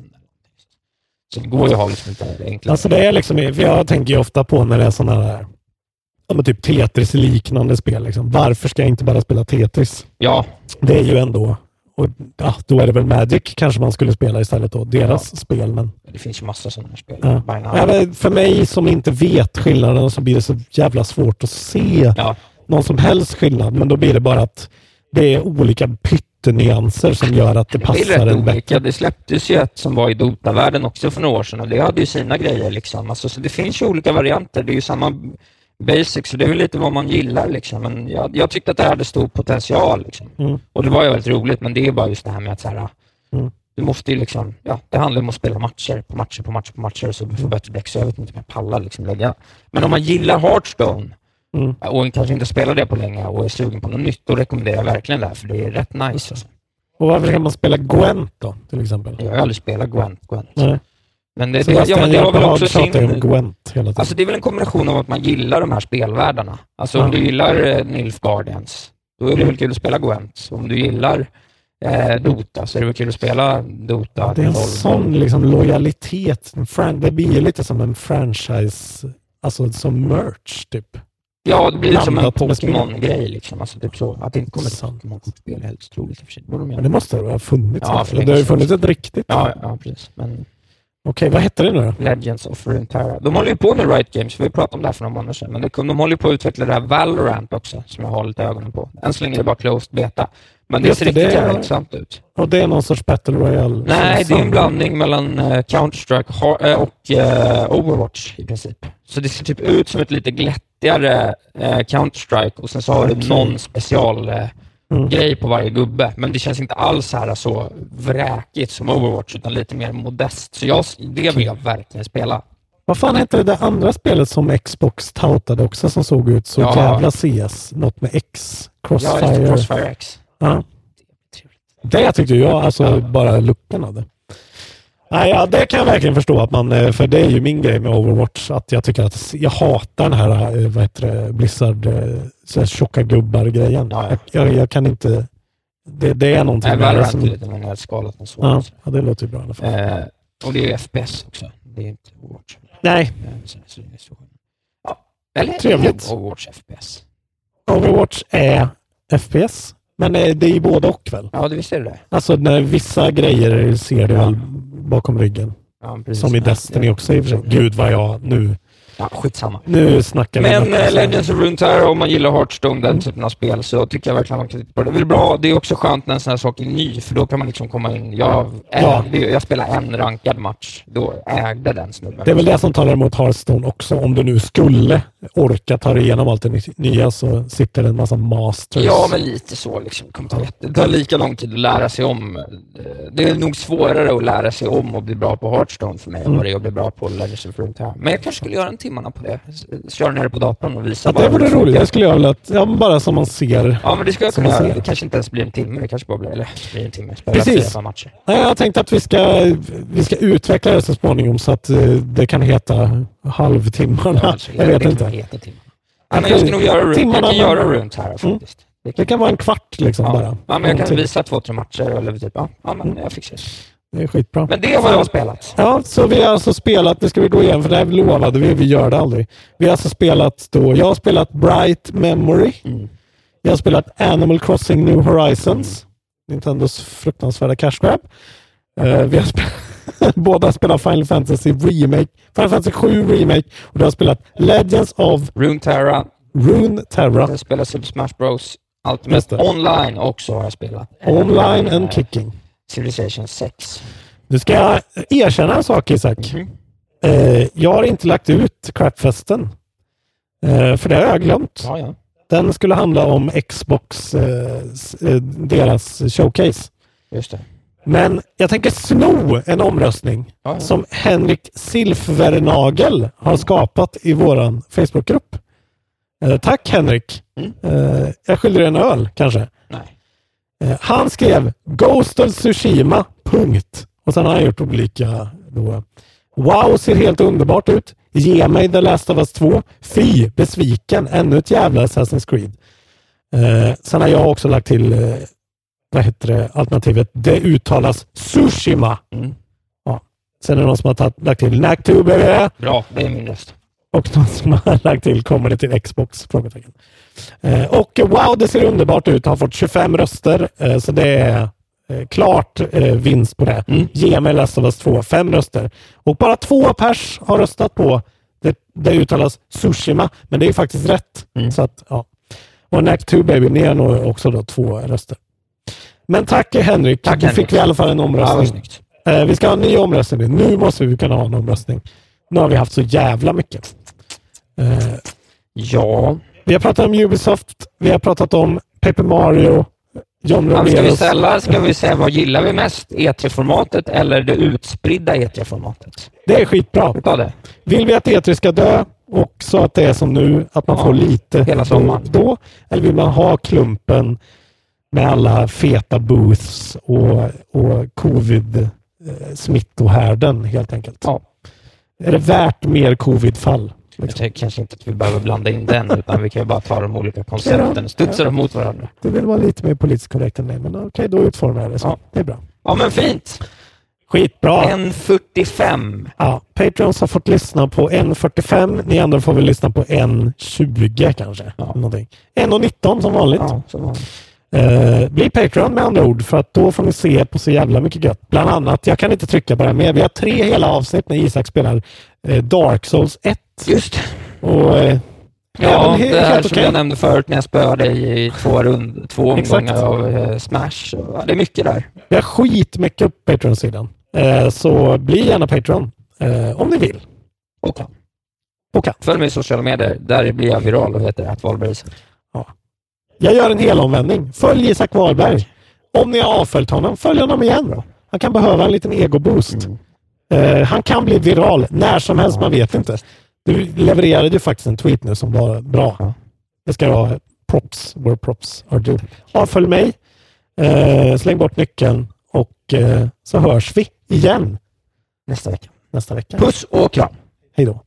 Så det går ju att ha liksom inte enkelt. Alltså det är liksom, för jag tänker ju ofta på när det är sådana här ja, typ Tetris-liknande spel. Liksom. Varför ska jag inte bara spela Tetris? Ja. Det är ju ändå, och ja, då är det väl Magic kanske man skulle spela istället då, deras ja. spel. Men... Det finns ju massa sådana här spel. Ja. Ja, för mig som inte vet skillnaden så blir det så jävla svårt att se ja. någon som helst skillnad. Men då blir det bara att det är olika pyttenyanser som gör att det, det passar en bättre. Det släpptes ju ett som var i Dota-världen också för några år sedan och det hade ju sina grejer liksom. Alltså, så det finns ju olika varianter. Det är ju samma basics så det är väl lite vad man gillar liksom. Men jag, jag tyckte att det hade stor potential liksom. Mm. Och det var ju väldigt roligt men det är bara just det här med att så här, mm. du måste ju liksom, ja, det handlar om att spela matcher på matcher på matcher på matcher så du får bättre däck så jag vet inte om jag pallar liksom lägga. Men om man gillar Hearthstone Mm. och kanske inte spelar det på länge och är sugen på något nytt, då rekommenderar jag verkligen det här för det är rätt nice. Alltså. Och varför kan man spela Gwent då, till exempel? Jag har aldrig spelat Gwent. Gwent. Nej. Men det, det, ja, men det har väl också sin... Gwent hela tiden. Alltså det är väl en kombination av att man gillar de här spelvärldarna. Alltså ja. om du gillar eh, Nilfgaardians, då är det väl kul att spela Gwent. Så om du gillar eh, Dota så är det väl kul att spela Dota. Ja, det är en sån liksom, lojalitet. Det blir lite som en franchise, alltså som merch typ. Ja, det blir som en Pokémon-grej liksom. Alltså typ så. Att det inte kommer ett Pokémon-spel är helt otroligt i och för sig. Men det måste ha funnits. Ja, det har ju funnits ett riktigt. Ja, ja precis. Men... Okej, okay, vad heter det nu då? Legends of Runeterra. De håller ju på med Riot Games, vi pratade om det här för några månader sedan. Men de håller ju på att utveckla det här Valorant också, som jag har lite ögonen på. Än så länge är det bara closed beta. Men det Just ser riktigt det, jävla intressant ut. Och det är någon sorts Battle Royale? Nej, det är en blandning mellan uh, Counter-Strike och uh, Overwatch i princip. Så det ser typ ut som ett lite glättigare uh, Counter-Strike och sen så har det någon special uh, mm. grej på varje gubbe. Men det känns inte alls här så vräkigt som Overwatch utan lite mer modest. Så jag, det vill jag verkligen spela. Vad fan heter det där andra spelet som Xbox tautade också som såg ut så ja. jävla C S? Något med X? Crossfire? Ja, Crossfire X. Ja. Det tyckte jag, alltså ja. bara looken av det. Nej, ja, det kan jag verkligen förstå att man, för det är ju min grej med Overwatch att jag tycker att jag hatar den här, vad heter det, Blizzard så här tjocka gubbar-grejen. Ja, ja. Jag, jag, jag kan inte, det, det är någonting. Nej, Valorant som... är lite mer skalat än så. Ja, ja, det låter ju bra i alla fall. Eh, och det är ju F P S också, det är inte Overwatch. Nej. Så, så, så. Ja. Eller trevligt. Overwatch F P S. Overwatch är F P S. Men det är ju både och väl? Ja, det visste du det. Alltså när vissa grejer ser du ja. väl bakom ryggen. Ja, precis. Som i Destiny ja. också i och för sig. Gud vad jag nu... Ja, skitsamma. Nu snackar vi. Men äh, Legends of Runeterra, om man gillar Hearthstone, den typen av spel, så tycker jag verkligen man kan titta på det. Det är bra. Det är också skönt när en sån här sak är ny, för då kan man liksom komma in. Jag, ja. ägde, jag spelar en rankad match. Då ägde den snubben. Det är väl det som talar emot Hearthstone också. Om du nu skulle orka ta dig igenom allt det nya så sitter det en massa masters. Ja, men lite så liksom. Det tar lika lång tid att lära sig om. Det är nog svårare att lära sig om och bli bra på Hearthstone för mig mm. än vad det är att bli bra på Legends of Runeterra. Men jag kanske skulle göra en timmarna på det. Köra ner det på datorn och visa. Ja, det vore roligt. Det skulle jag vilja att, ja, bara som man ser. Ja, men det ska jag kunna göra. Det kanske inte ens blir en timme. Det kanske bara blir, eller, blir en timme. Spela Precis. fyra matcher. Nej, jag tänkte att vi ska, vi ska utveckla det så småningom så att uh, det kan heta halvtimmarna. Ja, alltså, jag, jag vet inte. Heta timmarna. Ja, men jag ska nog göra runt. Jag kan göra runt här faktiskt. Mm. Det kan, det kan vara en kvart liksom ja. bara. Ja, men jag kan mm. visa två, tre matcher eller typ. Ja, ja men jag fixar det. Det är skitbra. Men det har jag spelat. Ja, så vi har alltså spelat, det ska vi gå igen för det här lovade vi, vi gör det aldrig. Vi har alltså spelat då, jag har spelat Bright Memory. Mm. Jag har spelat Animal Crossing New Horizons. Mm. Nintendos fruktansvärda cash grab. Uh, vi har spelat, båda spelat Final Fantasy Remake. Final Fantasy sju Remake. Och du har spelat Legends of Runeterra. Runeterra. Jag spelar Super Smash Bros. Ultimate Online också har jag spelat. Online and Kicking. Civilization sex. Du ska erkänna en sak, Isak. Mm-hmm. Eh, jag har inte lagt ut Crapfesten. Eh, för det har jag glömt. Ja, ja. Den skulle handla om Xbox, eh, deras showcase. Just det. Men jag tänker sno en omröstning ja, ja. som Henrik Silfvernagel har skapat i våran Facebookgrupp. Eh, tack Henrik. Mm. Eh, jag skyller en öl kanske. Nej. Eh, han skrev Ghost of Tsushima, punkt. Och sen har han gjort olika då. Wow, ser helt underbart ut. Ge mig The Last of Us två. Fy, besviken. Ännu ett jävla Assassin's Creed. Eh, sen har jag också lagt till eh, vad heter det, alternativet. Det uttalas Tsushima. Mm. Ja. Sen är det någon som har tagit, lagt till Naktube. Bra, det är min röst. Och någon som har lagt till kommer det till Xbox. Frågetecken. Eh, och wow, det ser underbart ut. Har fått tjugofem röster. Eh, så det är eh, klart eh, vinst på det. Mm. Ge mig Last of Us två. Fem röster. Och bara två pers har röstat på det, det uttalas Tsushima. Men det är faktiskt rätt. Mm. Så att, ja. Och Knack two Baby, ni har nog också då två röster. Men tack Henrik. Tack, Då Henrik. Fick vi i alla fall en omröstning. Ja, eh, vi ska ha en ny omröstning. Nu måste vi kunna ha en omröstning. Nu har vi haft så jävla mycket. Eh, ja. Vi har pratat om Ubisoft. Vi har pratat om Paper Mario. John ja, ska vi ställa, ska vi säga vad gillar vi mest? E tre-formatet eller det utspridda E tre-formatet? Det är skitbra. Ta det. Vill vi att E tre ska dö och så att det är som nu, att man ja, får lite hela sommaren då? Eller vill man ha klumpen med alla feta booths och, och covid-smittohärden helt enkelt? Ja. Är det värt mer covid-fall? Jag tycker kanske inte att vi behöver blanda in den, utan vi kan ju bara ta de olika koncepten och studsa dem mot varandra. Det vill vara lite mer politiskt korrekt än det, men okej, okay, då utformar jag det så. Ja. Det är bra. Ja, men fint. Skitbra. en fyrtiofem. Ja, Patreons har fått lyssna på en fyrtiofem. Ni andra får väl lyssna på en tjugo kanske. Ja. Någonting. en nitton som vanligt. Ja, som vanligt. Eh, bli Patreon med andra ord, för att då får ni se på så jävla mycket gött. Bland annat, jag kan inte trycka på det mer. Vi har tre hela avsnitt när Isak spelar eh, Dark Souls ett. Just. Och eh, ja, det, det här som okay. jag nämnde förut när jag spöade i två, rund, två omgångar av eh, Smash. Ja, det är mycket där. Vi har skit mycket upp Patreon-sidan. Eh, så bli gärna Patreon eh, om ni vill. Och kan. Och kan. Följ mig i sociala medier. Där blir jag viral och heter att Wahlberg. Ja. Jag gör en hel omvändning. Följ Isak Wahlberg. Om ni har avföljt honom, följ honom igen då. Han kan behöva en liten ego-boost. Mm. Uh, han kan bli viral när som helst, man vet inte. Du levererade ju faktiskt en tweet nu som var bra. Det ska vara props, where props are due. Avfölj mig. Uh, släng bort nyckeln och uh, så hörs vi igen. Nästa vecka. Nästa vecka. Puss och kram. Hej då.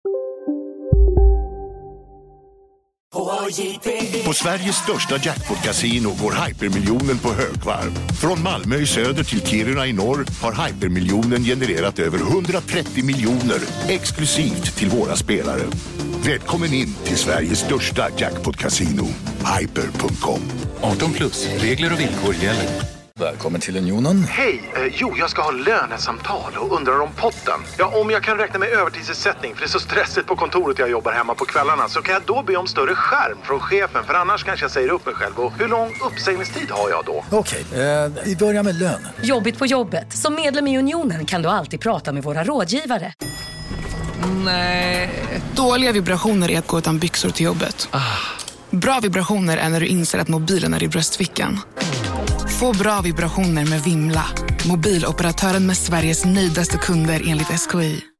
På Sveriges största jackpot-casino går hypermiljonen på högvarv. Från Malmö i söder till Kiruna i norr har hypermiljonen genererat över hundratrettio miljoner exklusivt till våra spelare. Välkommen in till Sveriges största jackpot-casino, hyper punkt com. arton plus, regler och villkor gäller. Välkommen till Unionen. Hej, eh, jo jag ska ha lönesamtal och undrar om potten. Ja, om jag kan räkna med övertidsersättning för det är så stressigt på kontoret jag jobbar hemma på kvällarna, så kan jag då be om större skärm från chefen, för annars kanske jag säger upp mig själv. Och hur lång uppsägningstid har jag då? Okej, eh, vi börjar med lön. Jobbigt på jobbet. Som medlem i Unionen kan du alltid prata med våra rådgivare. Nej. Dåliga vibrationer är att gå utan byxor till jobbet. Ah. Bra vibrationer är när du inser att mobilen är i bröstfickan. Få bra vibrationer med Vimla. Mobiloperatören med Sveriges nöjdaste kunder enligt S K I.